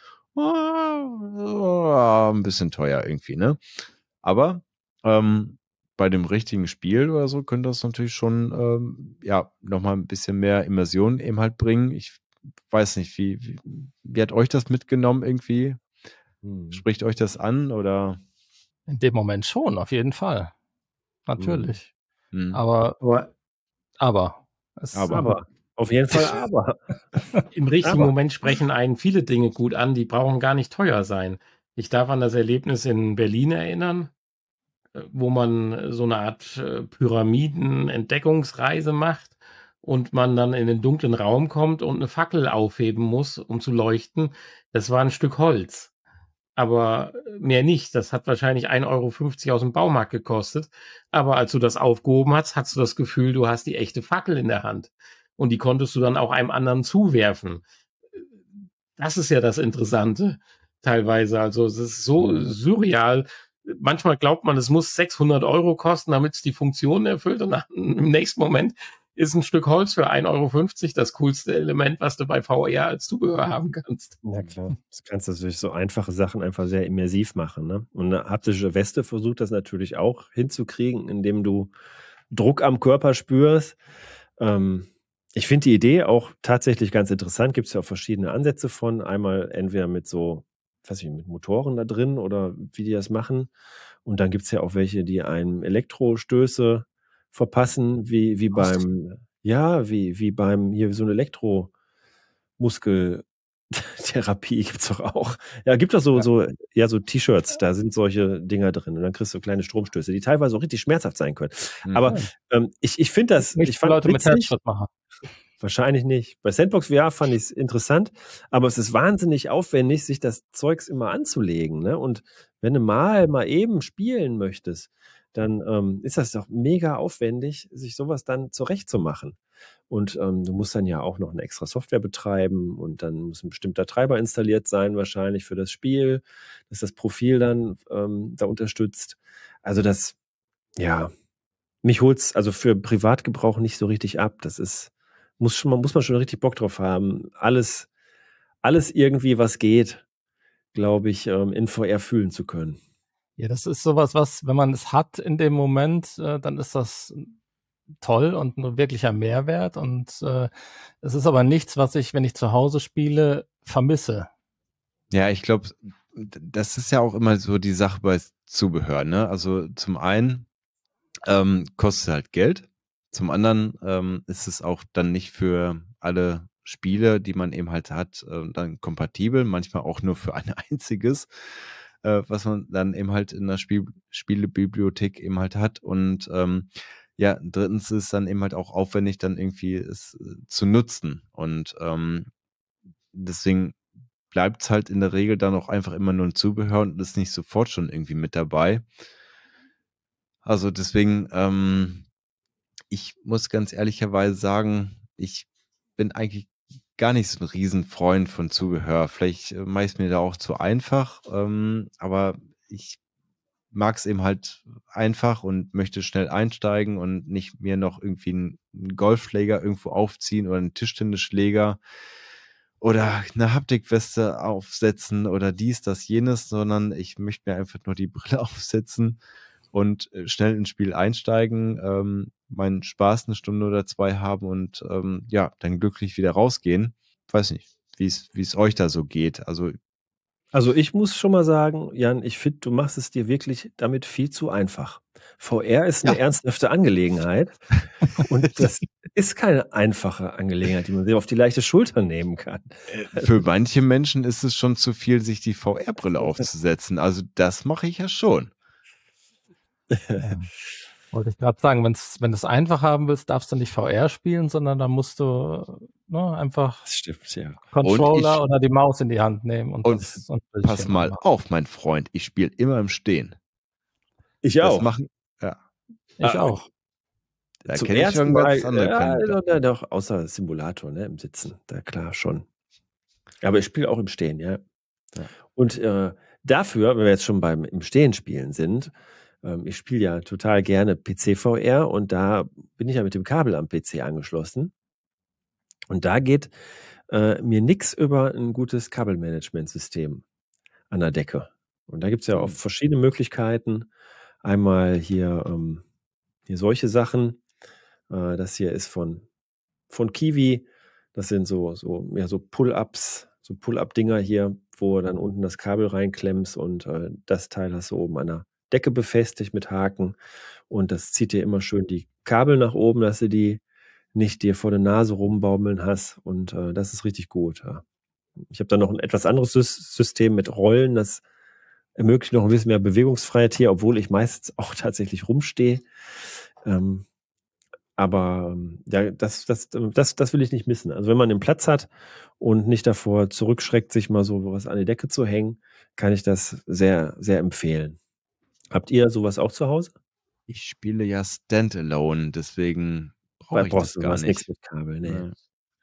Ah, ein bisschen teuer irgendwie, ne? Aber ähm, bei dem richtigen Spiel oder so könnte das natürlich schon ähm, ja, nochmal ein bisschen mehr Immersion eben halt bringen. Ich weiß nicht, wie, wie, wie hat euch das mitgenommen irgendwie? Mhm. Spricht euch das an oder? In dem Moment schon, auf jeden Fall. Natürlich. Hm. Aber, Aber, aber, es, Aber. aber, auf jeden Fall aber. Im richtigen Aber- Moment sprechen einen viele Dinge gut an, die brauchen gar nicht teuer sein. Ich darf an das Erlebnis in Berlin erinnern, äh, wo man so eine Art äh, Pyramiden-Entdeckungsreise macht und man dann in den dunklen Raum kommt und eine Fackel aufheben muss, um zu leuchten. Das war ein Stück Holz. Aber mehr nicht. Das hat wahrscheinlich ein Euro fünfzig aus dem Baumarkt gekostet. Aber als du das aufgehoben hast, hast du das Gefühl, du hast die echte Fackel in der Hand. Und die konntest du dann auch einem anderen zuwerfen. Das ist ja das Interessante teilweise. Also es ist so Mhm. surreal. Manchmal glaubt man, es muss sechshundert Euro kosten, damit es die Funktion erfüllt. Und dann, im nächsten Moment ist ein Stück Holz für ein Euro fünfzig das coolste Element, was du bei V R als Zubehör haben kannst. Ja, klar. Das kannst du durch so einfache Sachen einfach sehr immersiv machen. Ne? Und eine haptische Weste versucht das natürlich auch hinzukriegen, indem du Druck am Körper spürst. Ähm, ich finde die Idee auch tatsächlich ganz interessant. Gibt es ja auch verschiedene Ansätze von. Einmal entweder mit so, weiß ich, mit Motoren da drin oder wie die das machen. Und dann gibt es ja auch welche, die einem Elektrostöße verpassen, wie, wie Was? beim, ja, wie, wie beim, hier so eine Elektromuskeltherapie gibt es doch auch. Ja, gibt doch so, Ja. so, ja, so T-Shirts, da sind solche Dinger drin und dann kriegst du kleine Stromstöße, die teilweise auch richtig schmerzhaft sein können. Mhm. Aber ähm, ich, ich finde das, Nicht ich für fand Leute mit witzig, Herzschrittmacher. wahrscheinlich nicht. Bei Sandbox V R fand ich es interessant, aber es ist wahnsinnig aufwendig, sich das Zeugs immer anzulegen. Ne? Und wenn du mal, mal eben spielen möchtest, dann ähm, ist das doch mega aufwendig, sich sowas dann zurechtzumachen. Und ähm, du musst dann ja auch noch eine extra Software betreiben und dann muss ein bestimmter Treiber installiert sein, wahrscheinlich für das Spiel, dass das Profil dann ähm, da unterstützt. Also das, ja, mich holt's also für Privatgebrauch nicht so richtig ab. Das ist, muss schon, muss man schon richtig Bock drauf haben. Alles, alles irgendwie, was geht, glaube ich, ähm, in V R fühlen zu können. Ja, das ist sowas, was, wenn man es hat in dem Moment, äh, dann ist das toll und ein wirklicher Mehrwert. Und äh, es ist aber nichts, was ich, wenn ich zu Hause spiele, vermisse. Ja, ich glaube, das ist ja auch immer so die Sache bei Zubehör, ne? Also zum einen ähm, kostet es halt Geld, zum anderen ähm, ist es auch dann nicht für alle Spiele, die man eben halt hat, äh, dann kompatibel, manchmal auch nur für ein einziges, äh, was man dann eben halt in der Spiel Spielebibliothek eben halt hat. Und ähm, ja, drittens ist es dann eben halt auch aufwendig, dann irgendwie es äh, zu nutzen. Und ähm, deswegen bleibt es halt in der Regel dann auch einfach immer nur ein Zubehör und ist nicht sofort schon irgendwie mit dabei. Also deswegen, ähm, ich muss ganz ehrlicherweise sagen, ich bin eigentlich gar nicht so ein Riesenfreund von Zubehör. Vielleicht äh, mache ich es mir da auch zu einfach, ähm, aber ich mag es eben halt einfach und möchte schnell einsteigen und nicht mir noch irgendwie einen, einen Golfschläger irgendwo aufziehen oder einen Tischtennisschläger oder eine Haptikweste aufsetzen oder dies, das, jenes, sondern ich möchte mir einfach nur die Brille aufsetzen und äh, schnell ins Spiel einsteigen, ähm, meinen Spaß eine Stunde oder zwei haben und ähm, ja, dann glücklich wieder rausgehen. Weiß nicht, wie es wie es euch da so geht. Also Also ich muss schon mal sagen, Jan, ich finde, du machst es dir wirklich damit viel zu einfach. V R ist eine Ja. ernsthafte Angelegenheit und das ist keine einfache Angelegenheit, die man sich auf die leichte Schulter nehmen kann. Für manche Menschen ist es schon zu viel, sich die V R-Brille aufzusetzen. Also das mache ich ja schon. Ja. Wollte ich gerade sagen, wenn's, wenn du es einfach haben willst, darfst du nicht V R spielen, sondern dann musst du ne, einfach Das stimmt, ja. Controller ich- oder die Maus in die Hand nehmen. Und, Und das, und Pass Bildschirm mal anmachen. auf, mein Freund. Ich spiele immer im Stehen. Ich Das auch. machen, ja, Ich Ah, auch. da Zum kenne ich ersten schon Mal, ganz andere ja, Kandidaten. ja, doch, außer Simulator, ne, im Sitzen, da klar schon. Aber ich spiele auch im Stehen, ja. Ja. Und äh, dafür, wenn wir jetzt schon beim im Stehen spielen sind, ähm, ich spiele ja total gerne P C V R und da bin ich ja mit dem Kabel am P C angeschlossen. Und da geht äh, mir nichts über ein gutes Kabelmanagementsystem an der Decke. Und da gibt es ja auch Hm. verschiedene Möglichkeiten. Einmal hier, ähm, hier solche Sachen. Äh, das hier ist von, von Kiwi. Das sind so, so, mehr so Pull-Ups, so Pull-Up-Dinger hier, wo du dann unten das Kabel reinklemmst und äh, das Teil hast du oben an der Decke befestigt mit Haken. Und das zieht dir immer schön die Kabel nach oben, dass du die nicht dir vor der Nase rumbaumeln hast. Und äh, das ist richtig gut. Ja. Ich habe dann noch ein etwas anderes Sys- System mit Rollen, das ermöglicht noch ein bisschen mehr Bewegungsfreiheit hier, obwohl ich meistens auch tatsächlich rumstehe. Ähm, aber ähm, ja, das, das, das, das will ich nicht missen. Also wenn man den Platz hat und nicht davor zurückschreckt, sich mal so was an die Decke zu hängen, kann ich das sehr, sehr empfehlen. Habt ihr sowas auch zu Hause? Ich spiele ja Standalone, deswegen brauche Weil ich das brauchst du gar was nichts nicht. mit Kabel, nee. Ja.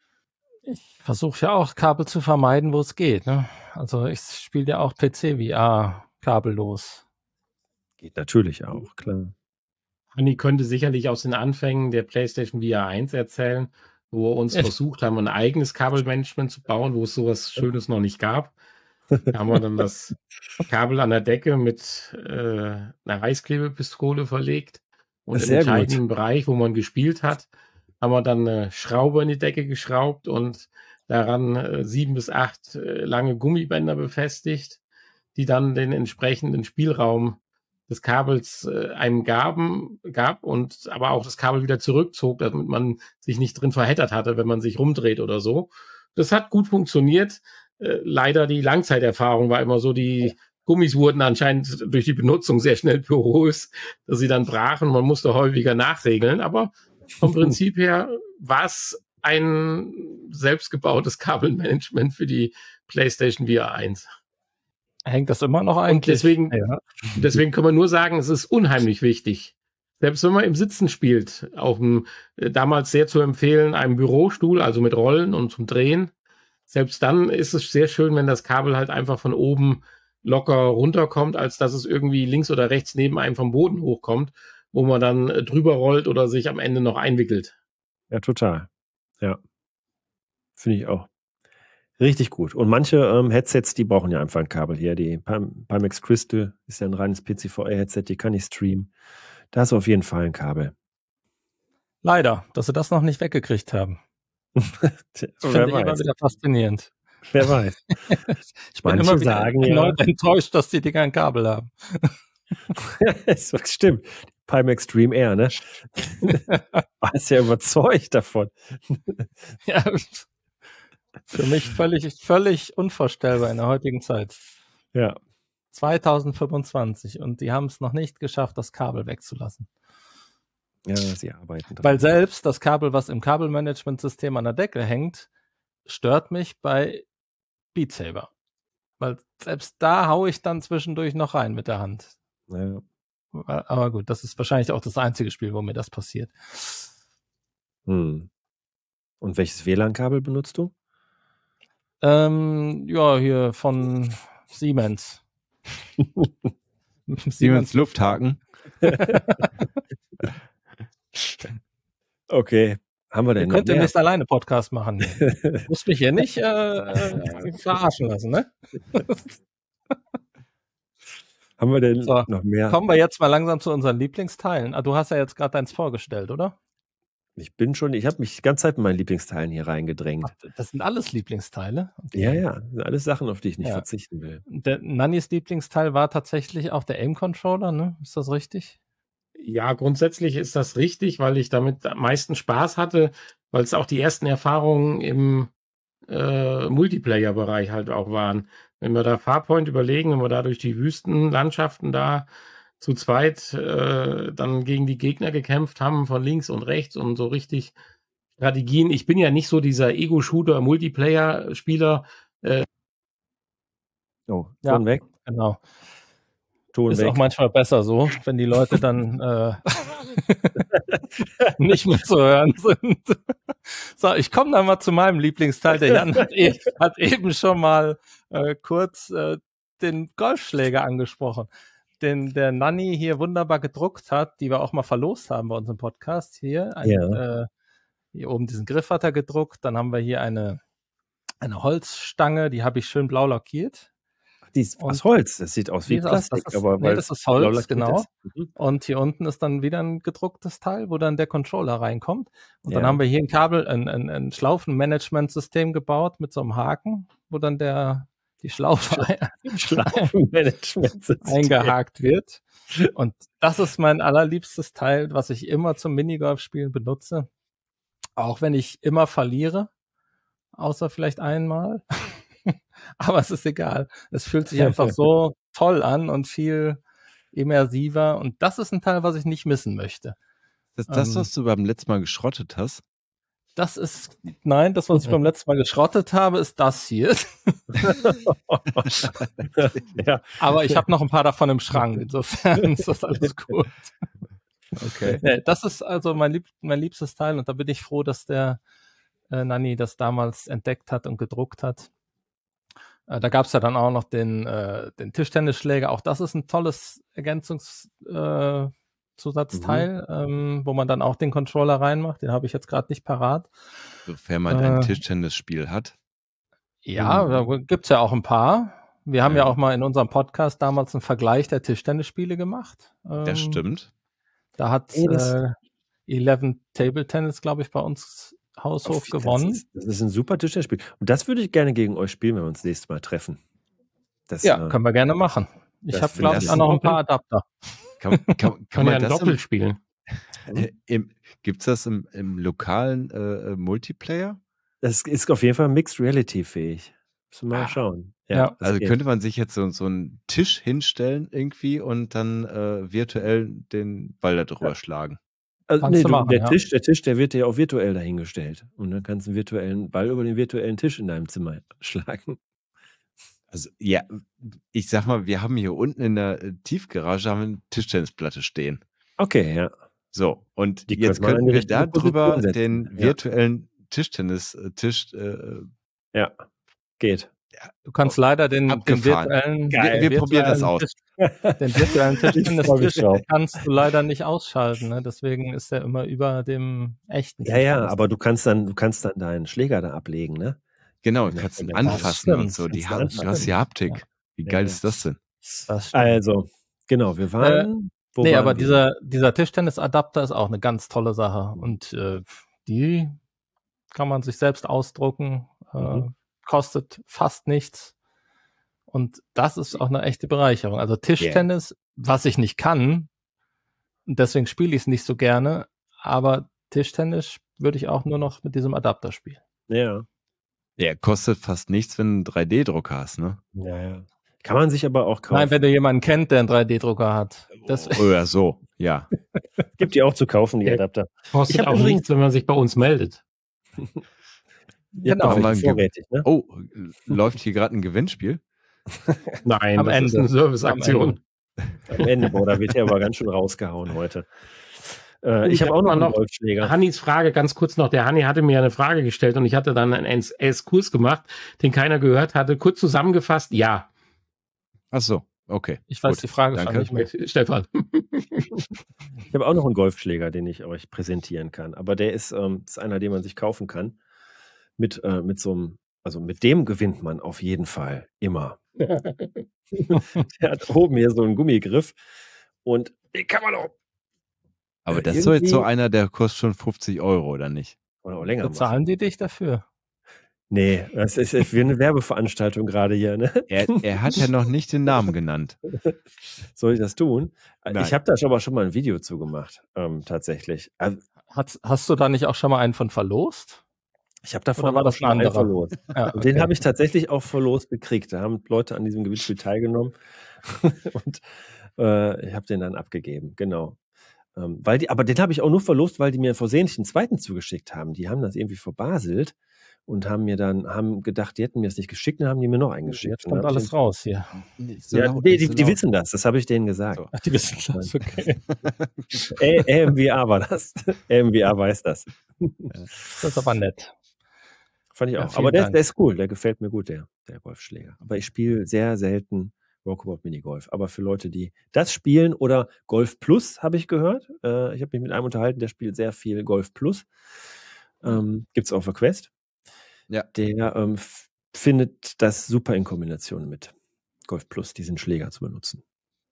Ich versuche ja auch Kabel zu vermeiden, wo es geht. Ne? Also ich spiele ja auch P C V R kabellos. Geht natürlich auch, klar. Anni könnte sicherlich aus den Anfängen der PlayStation V R eins erzählen, wo wir uns Ja. versucht haben, ein eigenes Kabelmanagement zu bauen, wo es sowas Schönes noch nicht gab. Da haben wir dann das Kabel an der Decke mit äh, einer Heißklebepistole verlegt und im Sehr gut. entscheidenden Bereich, wo man gespielt hat, haben wir dann eine Schraube in die Decke geschraubt und daran äh, sieben bis acht äh, lange Gummibänder befestigt, die dann den entsprechenden Spielraum des Kabels äh, einem gaben, gab und aber auch das Kabel wieder zurückzog, damit man sich nicht drin verheddert hatte, wenn man sich rumdreht oder so. Das hat gut funktioniert. Äh, leider die Langzeiterfahrung war immer so, die Gummis wurden anscheinend durch die Benutzung sehr schnell porös, dass sie dann brachen. Man musste häufiger nachregeln, aber vom Prinzip her war es ein selbstgebautes Kabelmanagement für die PlayStation V R eins. Hängt das immer noch eigentlich? Und deswegen, Ja. deswegen kann man nur sagen, es ist unheimlich wichtig. Selbst wenn man im Sitzen spielt, auf dem äh, damals sehr zu empfehlen, einem Bürostuhl, also mit Rollen und zum Drehen. Selbst dann ist es sehr schön, wenn das Kabel halt einfach von oben locker runterkommt, als dass es irgendwie links oder rechts neben einem vom Boden hochkommt, wo man dann äh, drüber rollt oder sich am Ende noch einwickelt. Ja, total. Ja. Finde ich auch. Richtig gut. Und manche ähm, Headsets, die brauchen ja einfach ein Kabel hier. Die Pim- Pimax Crystal ist ja ein reines P C V R-Headset, die kann ich streamen. Da ist auf jeden Fall ein Kabel. Leider, dass sie das noch nicht weggekriegt haben. Tja, Das wer finde ich immer weiß. wieder faszinierend. Wer weiß. Ich bin Manche immer wieder sagen erneut ja, enttäuscht, dass die Dinger ein Kabel haben. das stimmt. Pimax Dream Air, ne? Warst ja überzeugt davon. Ja, für mich völlig, völlig unvorstellbar in der heutigen Zeit. Ja. zweitausendfünfundzwanzig und die haben es noch nicht geschafft, das Kabel wegzulassen. Ja, sie arbeiten dran. Weil selbst das Kabel, was im Kabelmanagementsystem an der Decke hängt, stört mich bei Beat Saber. Weil selbst da haue ich dann zwischendurch noch rein mit der Hand. Ja. Aber gut, das ist wahrscheinlich auch das einzige Spiel, wo mir das passiert. Hm. Und welches W L A N-Kabel benutzt du? Ähm, ja, hier von Siemens. Siemens Lufthaken. Okay. Haben wir Ihr denn noch könnt mehr? demnächst alleine Podcast machen. Du musst mich hier nicht äh, äh, verarschen lassen, ne? Haben wir denn So, noch mehr? kommen wir jetzt mal langsam zu unseren Lieblingsteilen. Ah, du hast ja jetzt gerade deins vorgestellt, oder? Ich bin schon, ich habe mich die ganze Zeit mit meinen Lieblingsteilen hier reingedrängt. Ach, das sind alles Lieblingsteile. Okay. Ja, ja, das sind alles Sachen, auf die ich nicht Ja. verzichten will. Der Nannys Lieblingsteil war tatsächlich auch der Aim-Controller, ne? Ist das richtig? Ja, grundsätzlich ist das richtig, weil ich damit am meisten Spaß hatte, weil es auch die ersten Erfahrungen im äh, Multiplayer-Bereich halt auch waren. Wenn wir da Farpoint überlegen, wenn wir da durch die Wüstenlandschaften da zu zweit äh, dann gegen die Gegner gekämpft haben, von links und rechts und so richtig Strategien. Ich bin ja nicht so dieser Ego-Shooter-Multiplayer-Spieler. Äh, Oh, Ja. Ton weg, Genau. Ton Ist weg. auch manchmal besser so, wenn die Leute dann äh, nicht mehr zu hören sind. So, ich komme dann mal zu meinem Lieblingsteil. Der Jan hat, e hat eben schon mal äh, kurz äh, den Golfschläger angesprochen, den der Nanni hier wunderbar gedruckt hat, die wir auch mal verlost haben bei unserem Podcast hier. Ein, Ja. äh, hier oben diesen Griff hat er gedruckt. Dann haben wir hier eine, eine Holzstange, die habe ich schön blau lackiert. Die ist aus Und Holz, das sieht aus wie Die ist aus- Plastik, das ist- aber nee, weil das es ist Holz, blau lackiert genau. ist. Mhm. Und hier unten ist dann wieder ein gedrucktes Teil, wo dann der Controller reinkommt. Und dann Ja. haben wir hier ein Kabel, ein, ein, ein Schlaufenmanagementsystem gebaut mit so einem Haken, wo dann der, die Schlaufe Schlaufenmanagementsystem. eingehakt wird. Und das ist mein allerliebstes Teil, was ich immer zum Minigolf-Spielen benutze. Auch wenn ich immer verliere, außer vielleicht einmal. Aber es ist egal. Es fühlt sich einfach so toll an und viel immersiver. Und das ist ein Teil, was ich nicht missen möchte. Das, das Ähm. was du beim letzten Mal geschrottet hast. Das ist, nein, das, was ich beim letzten Mal geschrottet habe, ist das hier. Ja. Aber ich habe noch ein paar davon im Schrank. Insofern ist das alles gut. Okay. Nee, das ist also mein, lieb mein liebstes Teil. Und da bin ich froh, dass der äh, Nanni das damals entdeckt hat und gedruckt hat. Äh, da gab es ja dann auch noch den, äh, den Tischtennisschläger. Auch das ist ein tolles Ergänzungszusatzteil, äh, Zusatzteil, ähm, wo man dann auch den Controller reinmacht. Den habe ich jetzt gerade nicht parat. Sofern man ein Äh. Tischtennisspiel hat. Ja, da gibt's ja auch ein paar. Wir haben ja Ja. auch mal in unserem Podcast damals einen Vergleich der Tischtennisspiele gemacht. Das Ähm, stimmt. Da hat Ey, das- äh, Eleven Table Tennis, glaube ich, bei uns Haushof Das gewonnen. ist, das ist ein super Tischtennisspiel. Und das würde ich gerne gegen euch spielen, wenn wir uns das nächste Mal treffen. Das, Ja, äh, können wir gerne machen. Ich das habe, finde glaube ich ich, auch noch ein super. paar Adapter. Kann, kann, kann kann ja man ein das Doppel im, spielen. äh, im, gibt's das im, im lokalen äh, äh, Multiplayer? das ist auf jeden Fall Mixed Reality fähig. Müssen wir mal Ah. schauen. Ja. das Also geht. könnte man sich jetzt so, so einen Tisch hinstellen irgendwie und dann äh, virtuell den Ball da drüber Ja. schlagen. Also, Kannst nee, du du, machen, der, ja. Tisch, der Tisch, der wird dir auch virtuell dahingestellt. Und dann kannst du einen virtuellen Ball über den virtuellen Tisch in deinem Zimmer schlagen. Also ja, ich sag mal, wir haben hier unten in der äh, Tiefgarage haben wir eine Tischtennisplatte stehen. Okay, ja. So, und Die jetzt könnte man in könnten die wir richtige da drüber Position den setzen, ja. virtuellen Tischtennis-Tisch äh, Ja, geht. Du kannst leider den, den Abgefahren. virtuellen, Geil. Wir- wir probieren das virtuellen aus. Tisch, den virtuellen Ich freu mich Tischtennis-Tisch drauf. kannst du leider nicht ausschalten. Ne? Deswegen ist er immer über dem echten Ja, ja, Tischtennis. aber du kannst dann, du kannst dann deinen Schläger da ablegen, ne? Genau, Ja, du kannst ihn das anfassen und stimmt. so. Die Kannst du haben, du hast die anfassen. Haptik. Wie geil Ja. ist das denn? Das stimmt. Also, genau, wir waren. wo Nee, waren aber wir? dieser, dieser Tischtennis-Adapter ist auch eine ganz tolle Sache. Und äh, die kann man sich selbst ausdrucken, äh, Mhm. kostet fast nichts. Und das ist auch eine echte Bereicherung. Also Tischtennis, was ich nicht kann, und deswegen spiele ich es nicht so gerne, aber Tischtennis würde ich auch nur noch mit diesem Adapter spielen. Ja. Ja, kostet fast nichts, wenn du einen drei D-Drucker hast, ne? Ja, ja. Kann man sich aber auch kaufen. Nein, wenn du jemanden kennt, der einen drei D-Drucker hat. Das, Oh ja, so, ja. Gibt die auch zu kaufen, die Ja. Adapter. Kostet Ich hab auch übrigens- nichts, wenn man sich bei uns meldet. Ihr habt Genau. noch welche Mal ein Ge- vorrätig, ne? Oh, läuft hier gerade ein Gewinnspiel? Nein, Am das ist Ende. eine Serviceaktion. Am Ende, boah, da wird ja aber ganz schön rausgehauen heute. Äh, ich Ich habe hab auch noch mal einen noch- Golfschläger. Hannis Frage ganz kurz noch. Der Hanni hatte mir eine Frage gestellt und ich hatte dann einen S S-Kurs gemacht, den keiner gehört hatte. Kurz zusammengefasst, ja. Ach so, okay. Ich weiß Gut, die Frage schon danke. nicht mehr. Mit Stefan. Ich habe auch noch einen Golfschläger, den ich euch präsentieren kann. Aber der ist, ähm, ist einer, den man sich kaufen kann. Mit, äh, mit so einem, also mit dem gewinnt man auf jeden Fall immer. Der hat oben hier so einen Gummigriff und den kann man auch, Aber Äh, das ist so jetzt so irgendwie- einer, der kostet schon fünfzig Euro, oder nicht? oder auch länger machen. Bezahlen die dich dafür? Nee, das ist wie eine Werbeveranstaltung gerade hier. Ne? Er, er hat ja noch nicht den Namen genannt. Soll ich das tun? Äh, Nein. Ich habe da schon mal, schon mal ein Video zu gemacht, ähm, tatsächlich. Also, Hast, hast du da nicht auch schon mal einen von verlost? ich habe davon Oder war auch das schon ein einen anderer? verlost. Ja, Und den okay. habe ich tatsächlich auch verlost gekriegt. Da haben Leute an diesem Gewinnspiel teilgenommen und äh, ich habe den dann abgegeben, genau. Ähm, weil die, aber den habe ich auch nur verlost, weil die mir versehentlich einen zweiten zugeschickt haben. Die haben das irgendwie verbaselt und haben mir dann, haben gedacht, die hätten mir es nicht geschickt, dann haben die mir noch eingeschickt. Jetzt Und kommt dann hab ich alles raus hier. Nicht so den, ja, laut, nee, nicht die, so die laut. wissen das, das habe ich denen gesagt. So. Ach, die wissen das, okay. A- AMVR war das. A M V R weiß das. Das ist aber nett. Fand ich Ja, auch. vielen Aber der, Dank. der ist cool, der gefällt mir gut, der, der Golfschläger. Aber ich spiele sehr selten Walkabout Minigolf. Aber für Leute, die das spielen oder Golf Plus, habe ich gehört. Äh, ich habe mich mit einem unterhalten, der spielt sehr viel Golf Plus. Ähm, Gibt es auf der Quest. Ja. Der ähm, f- findet das super in Kombination mit Golf Plus, diesen Schläger zu benutzen.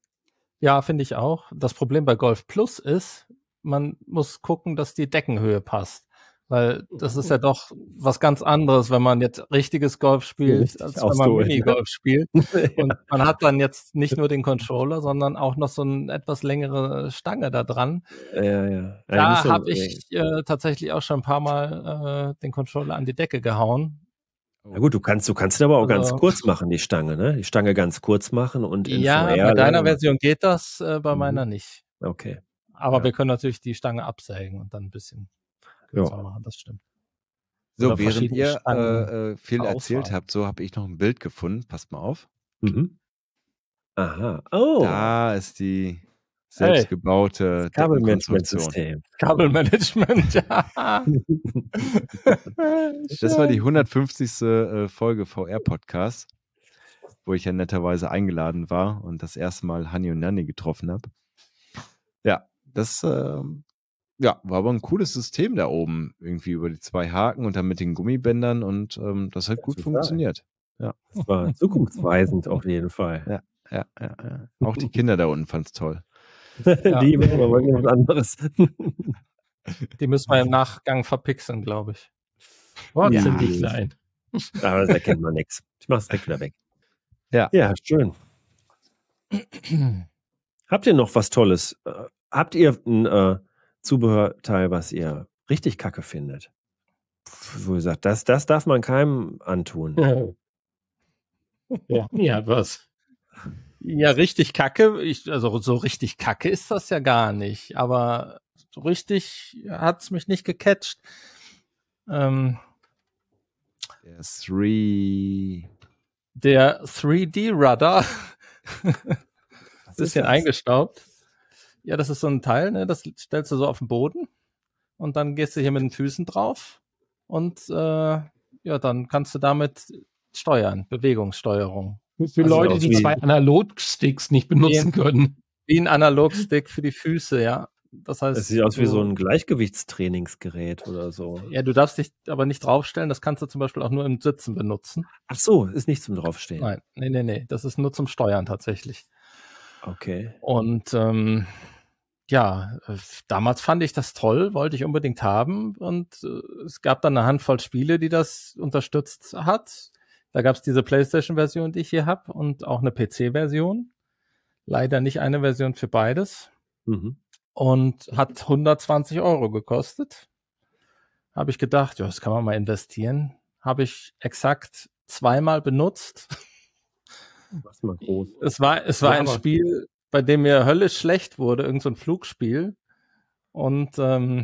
Ja, finde ich auch. Das Problem bei Golf Plus ist, man muss gucken, dass die Deckenhöhe passt. Weil das ist ja doch was ganz anderes, wenn man jetzt richtiges Golf spielt, Richtig als wenn man ausgeholt, ne? Minigolf spielt. Und man hat dann jetzt nicht nur den Controller, sondern auch noch so eine etwas längere Stange da dran. Ja, ja. ja Da muss man- habe ich äh, tatsächlich auch schon ein paar Mal äh, den Controller an die Decke gehauen. Na gut, du kannst, du kannst ihn aber auch ganz Also- kurz machen, die Stange, ne? Die Stange ganz kurz machen und in Ja, V R bei deiner lang- Version geht das, äh, bei Mhm. meiner nicht. Okay. Aber Ja. wir können natürlich die Stange absägen und dann ein bisschen Ja. kürzer machen, das stimmt. So, Oder während verschiedene ihr Stangen äh, äh, viel zur erzählt Auswahl. habt, so habe ich noch ein Bild gefunden. Passt mal auf. Mhm. Aha. Oh. Da ist die selbstgebaute Deckenkonstruktion. Kabelmanagementsystem. Kabelmanagement, ja. Das war die hundertfünfzigste Äh, Folge V R-Podcast, wo ich ja netterweise eingeladen war und das erste Mal Hanni und Nanni getroffen habe. Ja, das ähm, ja, war aber ein cooles System da oben, irgendwie über die zwei Haken und dann mit den Gummibändern und ähm, das hat gut total. funktioniert. Das war zukunftsweisend auf jeden Fall. Ja, ja, ja, ja. Auch die Kinder da unten fanden es toll. Die machen aber was anderes. Die müssen wir im Nachgang verpixeln, glaube ich. Gott, Ja. sind die klein. Aber da erkennt man nichts. Ich mach's direkt wieder weg. Ja. Ja, schön. Habt ihr noch was Tolles? Äh, Habt ihr ein äh, Zubehörteil, was ihr richtig kacke findet? Wo ihr sagt, das, das darf man keinem antun. Ja, ja, hat was. Ja, richtig kacke. Ich, also so richtig kacke ist das ja gar nicht. Aber so richtig hat es mich nicht gecatcht. Ähm, Der Three. der drei D-Rudder. Bisschen eingestaubt. Ja, das ist so ein Teil, ne? Das stellst du so auf den Boden und dann gehst du hier mit den Füßen drauf und äh, ja, dann kannst du damit steuern, Bewegungssteuerung. Für Also Leute, aus die wie- zwei Analogsticks nicht benutzen können. Wie ein Analogstick für die Füße, ja. Das heißt, Es sieht aus wie du- so ein Gleichgewichtstrainingsgerät oder so. Ja, du darfst dich aber nicht draufstellen. Das kannst du zum Beispiel auch nur im Sitzen benutzen. Ach so, ist nicht zum Draufstehen. Nein, nee, nee, nee. Das ist nur zum Steuern tatsächlich. Okay. Und ähm, ja, äh, damals fand ich das toll, wollte ich unbedingt haben. Und äh, es gab dann eine Handvoll Spiele, die das unterstützt hat. Da gab es diese PlayStation-Version, die ich hier habe, und auch eine P C-Version. Leider nicht eine Version für beides. Mhm. Und hat hundertzwanzig Euro gekostet. Habe ich gedacht, ja, das kann man mal investieren. Habe ich exakt zweimal benutzt. Mach's mal groß. Es war, es war Ja, ein aber- Spiel, bei dem mir höllisch schlecht wurde, irgend so ein Flugspiel. Und ähm,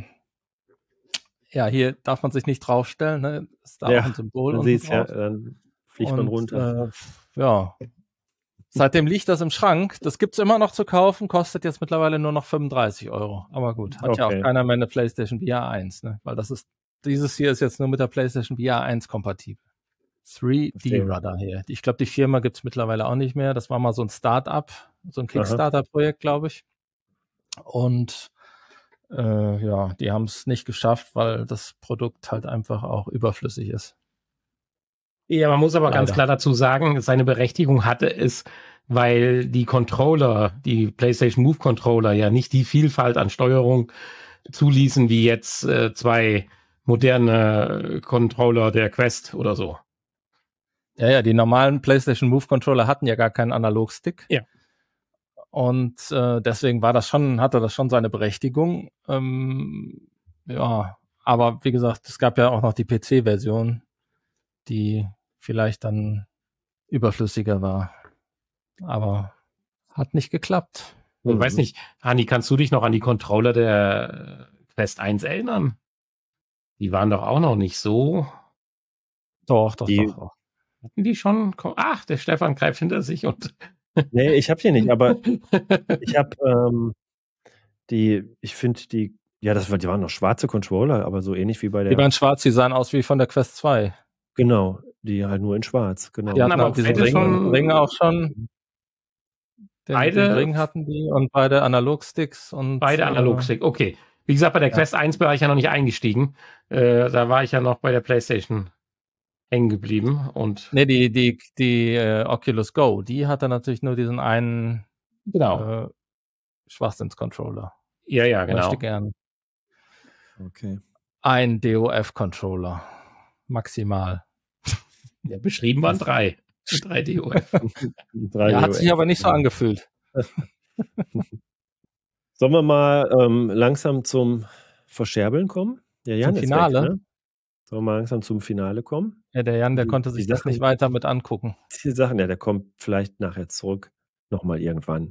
ja, hier darf man sich nicht draufstellen, ne? Ist da Ja, auch ein Symbol man unten sieht's, ja, drauf. dann fliegt man Und runter. äh, ja, seitdem liegt das im Schrank. Das gibt's immer noch zu kaufen, kostet jetzt mittlerweile nur noch fünfunddreißig Euro. Aber gut, hat ja auch Okay. keiner mehr eine PlayStation V R eins, ne? Weil das ist, dieses hier ist jetzt nur mit der PlayStation V R eins kompatibel. drei D Verstehe. Rudder hier. Ich glaube, die Firma gibt's mittlerweile auch nicht mehr. Das war mal so ein Start-up, so ein Aha. Kickstarter-Projekt, glaube ich. Und äh, ja, die haben es nicht geschafft, weil das Produkt halt einfach auch überflüssig ist. Ja, man muss aber ganz Leider. klar dazu sagen, seine Berechtigung hatte es, weil die Controller, die PlayStation Move Controller ja nicht die Vielfalt an Steuerung zuließen wie jetzt äh, zwei moderne Controller der Quest oder so. Ja, ja, die normalen PlayStation Move Controller hatten ja gar keinen Analogstick. Ja. Und äh, deswegen war das schon, hatte das schon seine Berechtigung. Ähm, ja, aber wie gesagt, es gab ja auch noch die P C-Version, die vielleicht dann überflüssiger war. Aber hat nicht geklappt. Ich Mhm. weiß nicht, Hani, kannst du dich noch an die Controller der Quest eins erinnern? Die waren doch auch noch nicht so. Doch, doch, Die- doch. doch. Hatten die schon? Ach, der Stefan greift hinter sich und. Nee, ich habe die nicht, aber ich habe ähm, die, ich finde die, ja, das war, die waren noch schwarze Controller, aber so ähnlich wie bei der, Die waren schwarz, die sahen aus wie von der Quest zwei. genau, die halt nur in schwarz, genau. Die hatten aber auch diesen beide Ring, schon- Ring auch schon. Den, Beide- den Ring hatten die und beide Analogsticks und Beide äh, Analogstick, okay. Wie gesagt, bei der Ja. Quest eins war ich ja noch nicht eingestiegen. Äh, da war ich ja noch bei der PlayStation hängen geblieben. Und Nee, die, die, die äh, Oculus Go, die hatte natürlich nur diesen einen genau. äh, Schwachsinns-Controller. Ja, ja, genau. Möchte gern Okay. ein D O F-Controller. Maximal. Ja, beschrieben waren drei. drei D O F. Drei Ja, hat D O sich F. aber nicht so angefühlt. Sollen wir mal ähm, langsam zum Verscherbeln kommen? Der Jan Zum ist Finale? Weg, ne? Sollen wir mal langsam zum Finale kommen? Ja, der Jan, der Die- konnte die sich das Sachen- nicht weiter mit angucken. Die Sachen, ja, der kommt vielleicht nachher zurück, nochmal irgendwann.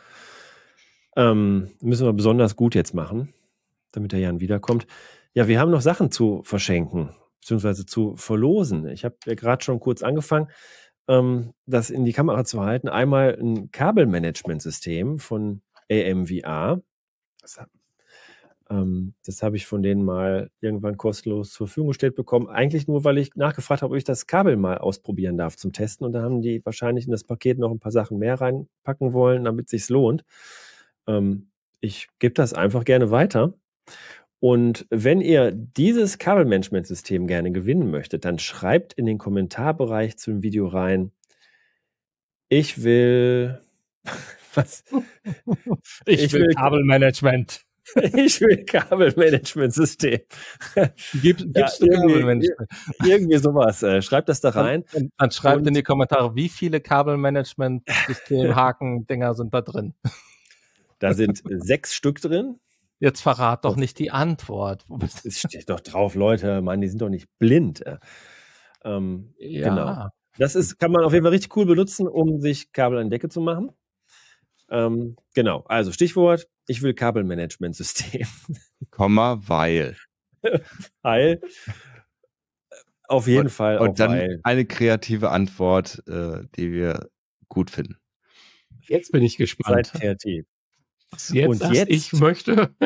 Ähm, müssen wir besonders gut jetzt machen, damit der Jan wiederkommt. Ja, wir haben noch Sachen zu verschenken, beziehungsweise zu verlosen. Ich habe ja gerade schon kurz angefangen, ähm, das in die Kamera zu halten. Einmal ein Kabelmanagementsystem von A M V R. Das, hab- ähm, das habe ich von denen mal irgendwann kostenlos zur Verfügung gestellt bekommen. Eigentlich nur, weil ich nachgefragt habe, ob ich das Kabel mal ausprobieren darf zum Testen. Und da haben die wahrscheinlich in das Paket noch ein paar Sachen mehr reinpacken wollen, damit es sich lohnt. Ähm, ich gebe das einfach gerne weiter. Und wenn ihr dieses Kabelmanagementsystem gerne gewinnen möchtet, dann schreibt in den Kommentarbereich zum Video rein, ich will, was? Ich will- Kabelmanagement. Ich will Kabelmanagementsystem. Gib, Ja, gibst du irgendwie- Kabelmanagement? Irgendwie sowas. Äh, schreibt das da rein. Dann, dann schreibt Und- in die Kommentare, wie viele Kabelmanagement-System-Haken-Dinger sind da drin. Da sind sechs Stück drin. Jetzt verrat doch nicht die Antwort. Wo bist du? Es steht doch drauf, Leute, Mann, die sind doch nicht blind. äh. Ähm, Ja, Genau. Das ist, kann man auf jeden Fall richtig cool benutzen, um sich Kabel an die Decke zu machen. Ähm, genau, also Stichwort, ich will Kabelmanagementsystem. Komma, weil. Weil, auf jeden und, Fall Und auch dann weil. eine kreative Antwort, äh, die wir gut finden. Jetzt bin ich Seid gespannt. kreativ. Was jetzt, Und sagst, jetzt- ich möchte.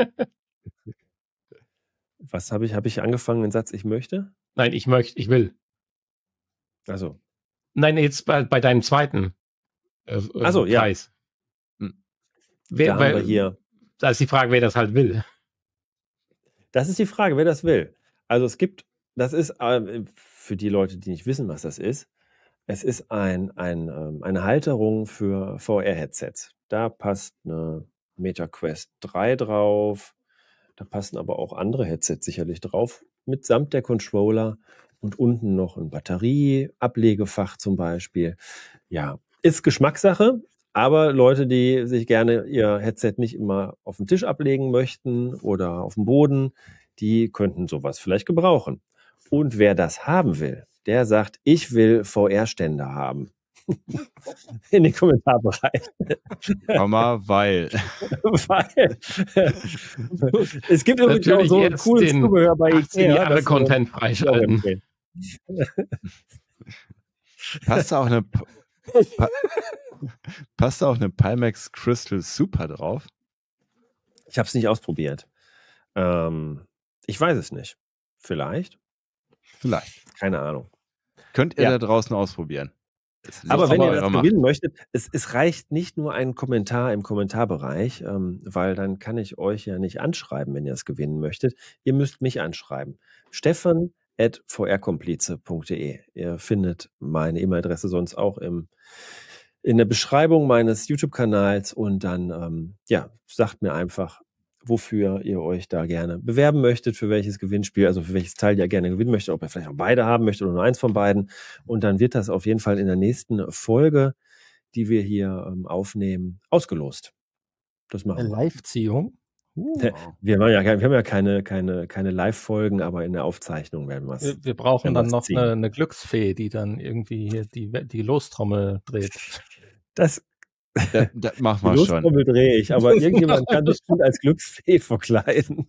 Was habe ich, habe ich angefangen, den Satz, ich möchte? Nein, ich möchte, ich will. Also, Nein, jetzt bei, bei deinem zweiten äh, äh, Ach so, ja. Preis. Hm. Wer, da haben weil, wir hier. Da ist die Frage, wer das halt will. Das ist die Frage, wer das will. Also es gibt, das ist äh, für die Leute, die nicht wissen, was das ist, es ist ein, ein, ähm, eine Halterung für V R-Headsets. Da passt eine MetaQuest drei drauf, da passen aber auch andere Headsets sicherlich drauf, mitsamt der Controller und unten noch ein Batterieablegefach zum Beispiel. Ja, ist Geschmackssache. Aber Leute, die sich gerne ihr Headset nicht immer auf den Tisch ablegen möchten oder auf dem Boden, die könnten sowas vielleicht gebrauchen. Und wer das haben will, der sagt, ich will V R-Ständer haben. In den Kommentarbereich. Komma, weil. Weil es gibt übrigens auch Natürlich so ein jetzt cooles den Zubehör bei achtzehn Ikea. Jahre das- Content freischalten. Passt da auch eine, pa passt da auch eine Pimax Crystal Super drauf? Ich habe es nicht ausprobiert. Ähm, ich weiß es nicht. Vielleicht. Vielleicht. Keine Ahnung. Könnt ihr Ja. da draußen ausprobieren. Das liegt Aber wenn in ihr eurer das Macht. gewinnen möchtet, es, es reicht nicht nur ein Kommentar im Kommentarbereich, ähm, weil dann kann ich euch ja nicht anschreiben, wenn ihr es gewinnen möchtet. Ihr müsst mich anschreiben. Stefan at v r komplize punkt d e. Ihr findet meine E-Mail-Adresse sonst auch im, in der Beschreibung meines YouTube-Kanals und dann ähm, ja, sagt mir einfach, wofür ihr euch da gerne bewerben möchtet, für welches Gewinnspiel, also für welches Teil ihr gerne gewinnen möchtet, ob ihr vielleicht auch beide haben möchtet oder nur eins von beiden. Und dann wird das auf jeden Fall in der nächsten Folge, die wir hier ähm, aufnehmen, ausgelost. Das machen Eine wir. Live-Ziehung. Uh. Wir haben ja, wir haben ja keine, keine, keine Live-Folgen, aber in der Aufzeichnung werden wir es. Wir, wir brauchen wenn dann wir's noch ziehen. eine, eine Glücksfee, die dann irgendwie hier die, die Lostrommel dreht. Das Das, das machen die wir schon. Lostrommel drehe ich, aber irgendjemand kann sich gut als Glücksfee verkleiden.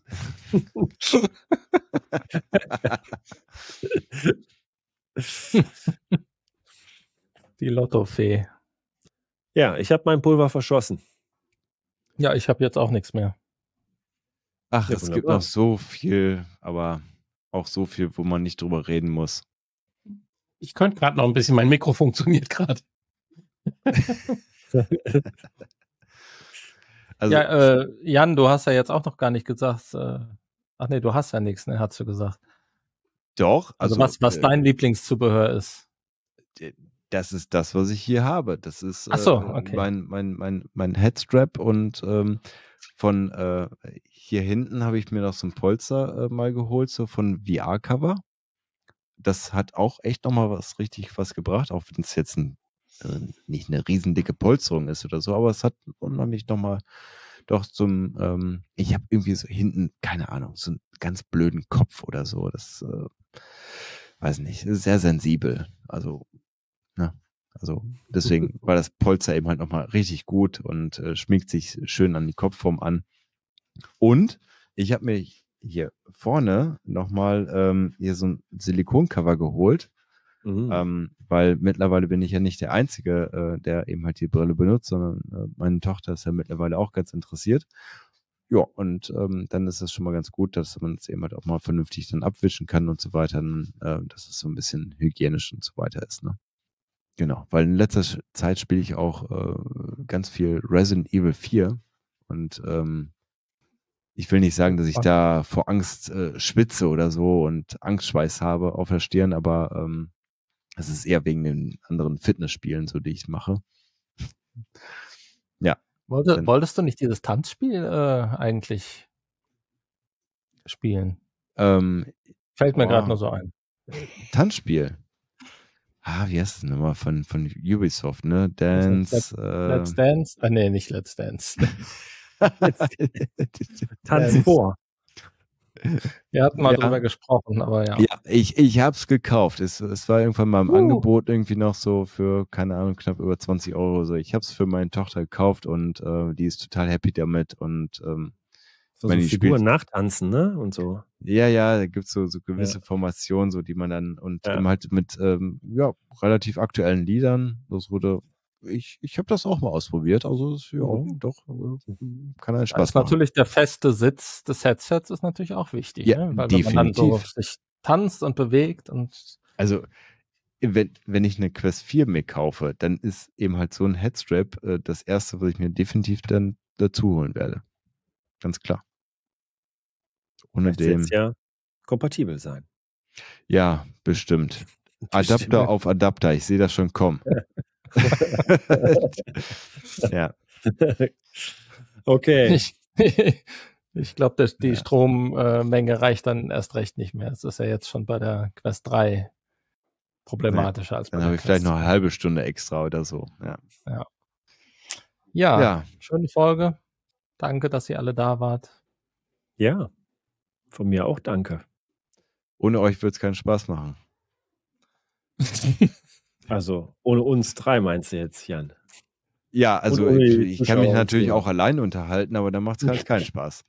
Die Lottofee. Ja, ich habe mein Pulver verschossen. Ja, ich habe jetzt auch nichts mehr. Ach, Ja, es gibt wunderbar. noch so viel, aber auch so viel, wo man nicht drüber reden muss. Ich könnte gerade noch ein bisschen, mein Mikro funktioniert gerade. Also, ja, äh, Jan, du hast ja jetzt auch noch gar nicht gesagt. Äh, ach nee, du hast ja nichts, ne, hast du gesagt. doch. Also, Also, was, was äh, dein Lieblingszubehör ist. das ist das, was ich hier habe. Das ist Ach so, äh, okay. mein, mein, mein, mein Headstrap und ähm, von äh, hier hinten habe ich mir noch so ein Polster äh, mal geholt, so von V R-Cover. Das hat auch echt nochmal was richtig was gebracht, auch wenn es jetzt ein, äh, nicht eine riesendicke Polsterung ist oder so, aber es hat unheimlich nochmal doch zum, ähm, ich habe irgendwie so hinten, keine Ahnung, so einen ganz blöden Kopf oder so. Das äh, weiß nicht, ist sehr sensibel. Also, ja, also deswegen war das Polster eben halt nochmal richtig gut und äh, schmiegt sich schön an die Kopfform an. Und ich habe mir hier vorne nochmal ähm, hier so ein Silikoncover geholt, Mhm. ähm, weil mittlerweile bin ich ja nicht der Einzige, äh, der eben halt die Brille benutzt, sondern äh, meine Tochter ist ja mittlerweile auch ganz interessiert. Ja, und ähm, dann ist es schon mal ganz gut, dass man es eben halt auch mal vernünftig dann abwischen kann und so weiter, dann, äh, dass es so ein bisschen hygienisch und so weiter ist, ne? Genau, weil in letzter Sch- Zeit spiele ich auch äh, ganz viel Resident Evil vier und ähm, ich will nicht sagen, dass ich da vor Angst äh, schwitze oder so und Angstschweiß habe auf der Stirn, aber ähm, es ist eher wegen den anderen Fitnessspielen, so die ich mache. Ja. Wollte, Dann- wolltest du nicht dieses Tanzspiel äh, eigentlich spielen? Ähm, Fällt mir Oh. gerade nur so ein. Tanzspiel. Ah, wie heißt das nochmal von, von Ubisoft, ne? Dance. Let's Äh, Dance? Ah, nee, nicht Let's Dance. Tanz Ja. vor. Wir hatten mal Ja. drüber gesprochen, aber ja. Ja, ich, ich hab's gekauft. Es, es war irgendwann mal im Uh. Angebot irgendwie noch so für, keine Ahnung, knapp über zwanzig Euro oder so. Ich hab's für meine Tochter gekauft und äh, die ist total happy damit und ähm, So, Wenn so die Figuren spielt- nachtanzen, ne? Und so. ja, ja, da gibt's so, so gewisse Formationen, so die man dann und Ja. eben halt mit ähm, ja, relativ aktuellen Liedern. Das wurde, ich, ich habe das auch mal ausprobiert. Also es- ja, Mhm. doch, äh, kann einen Da Spaß ist machen. natürlich der feste Sitz des Headsets ist natürlich auch wichtig, Ja, ne? Weil wenn man dann so definitiv. sich tanzt und bewegt und Also, wenn, wenn ich eine Quest vier mir kaufe, dann ist eben halt so ein Headstrap äh, das erste, was ich mir definitiv dann dazu holen werde. Ganz klar. Ohne Vielleicht wird dem, es ja kompatibel sein. ja, bestimmt. Adapter Bestimmt. auf Adapter, ich sehe das schon kommen. Ja, Okay. ich, ich glaube, die Ja. Strommenge reicht dann erst recht nicht mehr. Es ist ja jetzt schon bei der Quest drei problematischer als bei dann der habe ich vielleicht Quest noch eine halbe Stunde extra oder so. Ja, Ja. Ja, ja. schöne Folge. Danke, dass ihr alle da wart. Ja. Von mir auch danke. Ohne euch wird es keinen Spaß machen. Also ohne uns drei meinst du jetzt, Jan? Ja, also ohne ich, die ich kann mich Zuschauer und natürlich Zuhörer. auch allein unterhalten, aber dann macht es halt keinen Spaß.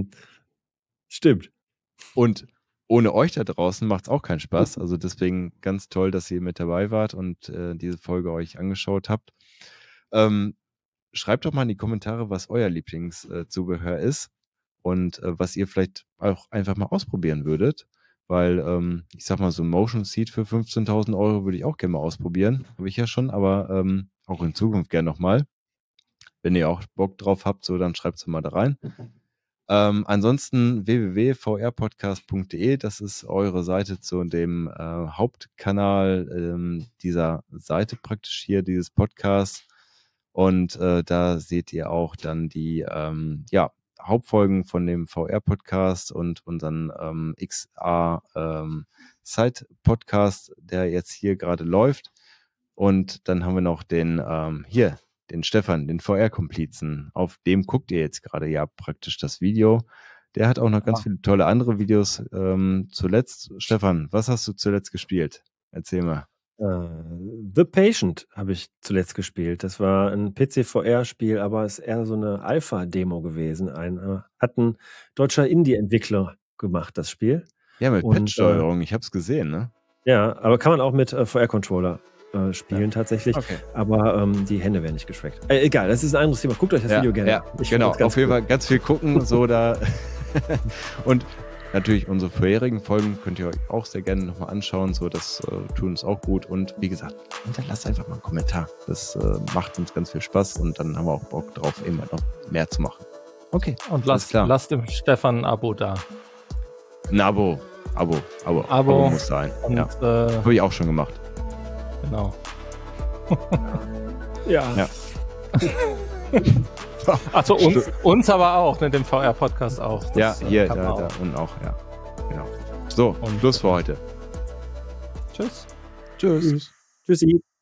Stimmt. Und ohne euch da draußen macht es auch keinen Spaß. Also deswegen ganz toll, dass ihr mit dabei wart und äh, diese Folge euch angeschaut habt. Ähm, schreibt doch mal in die Kommentare, was euer Lieblingszubehör ist und äh, was ihr vielleicht auch einfach mal ausprobieren würdet. Weil, ähm, ich sag mal, so ein Motion Seat für fünfzehntausend Euro würde ich auch gerne mal ausprobieren. Habe ich ja schon, aber ähm, auch in Zukunft gerne nochmal. Wenn ihr auch Bock drauf habt, so dann schreibt es mal da rein. Ähm, ansonsten w w w punkt v r podcast punkt d e, das ist eure Seite zu dem äh, Hauptkanal ähm, dieser Seite praktisch hier, dieses Podcasts. Und äh, da seht ihr auch dann die ähm, ja, Hauptfolgen von dem V R-Podcast und unseren ähm, X A ähm, Side-Podcast, der jetzt hier gerade läuft. Und dann haben wir noch den ähm, hier, den Stefan, den V R-Komplizen. Auf dem guckt ihr jetzt gerade ja praktisch das Video. Der hat auch noch ganz Ja. viele tolle andere Videos. Ähm, zuletzt, Stefan, was hast du zuletzt gespielt? Erzähl mal. Äh, The Patient habe ich zuletzt gespielt. Das war ein P C V R-Spiel, aber es ist eher so eine Alpha-Demo gewesen. Ein, äh, hat ein deutscher Indie-Entwickler gemacht, das Spiel. Ja, mit Und, Pad-Steuerung, ich habe es gesehen, ne? Ja, aber kann man auch mit äh, V R-Controller äh, spielen tatsächlich. Okay. Aber ähm, die Hände werden nicht geschreckt. Äh, egal, das ist ein anderes Thema. Guckt euch das Ja, Video gerne ja, an. Ich genau, fand das ganz auf jeden cool. Fall ganz viel gucken, so da. Und natürlich unsere vorherigen Folgen könnt ihr euch auch sehr gerne nochmal anschauen, so das äh, tut uns auch gut. Und wie gesagt, hinterlasst einfach mal einen Kommentar. Das äh, macht uns ganz viel Spaß und dann haben wir auch Bock drauf, immer noch mehr zu machen. Okay, Und alles lasst, klar. lasst dem Stefan ein Abo da. Ein Abo, Abo, Abo, Abo. Abo muss sein. Und Ja, äh, habe ich auch schon gemacht. genau. Ja. Ja. Achso, uns, uns aber auch, ne, dem V R-Podcast auch. Das, Ja, äh, hier, kann da, man da auch. und auch, ja. Genau. So, Und- Schluss für heute. Tschüss. Tschüss. Tschüssi.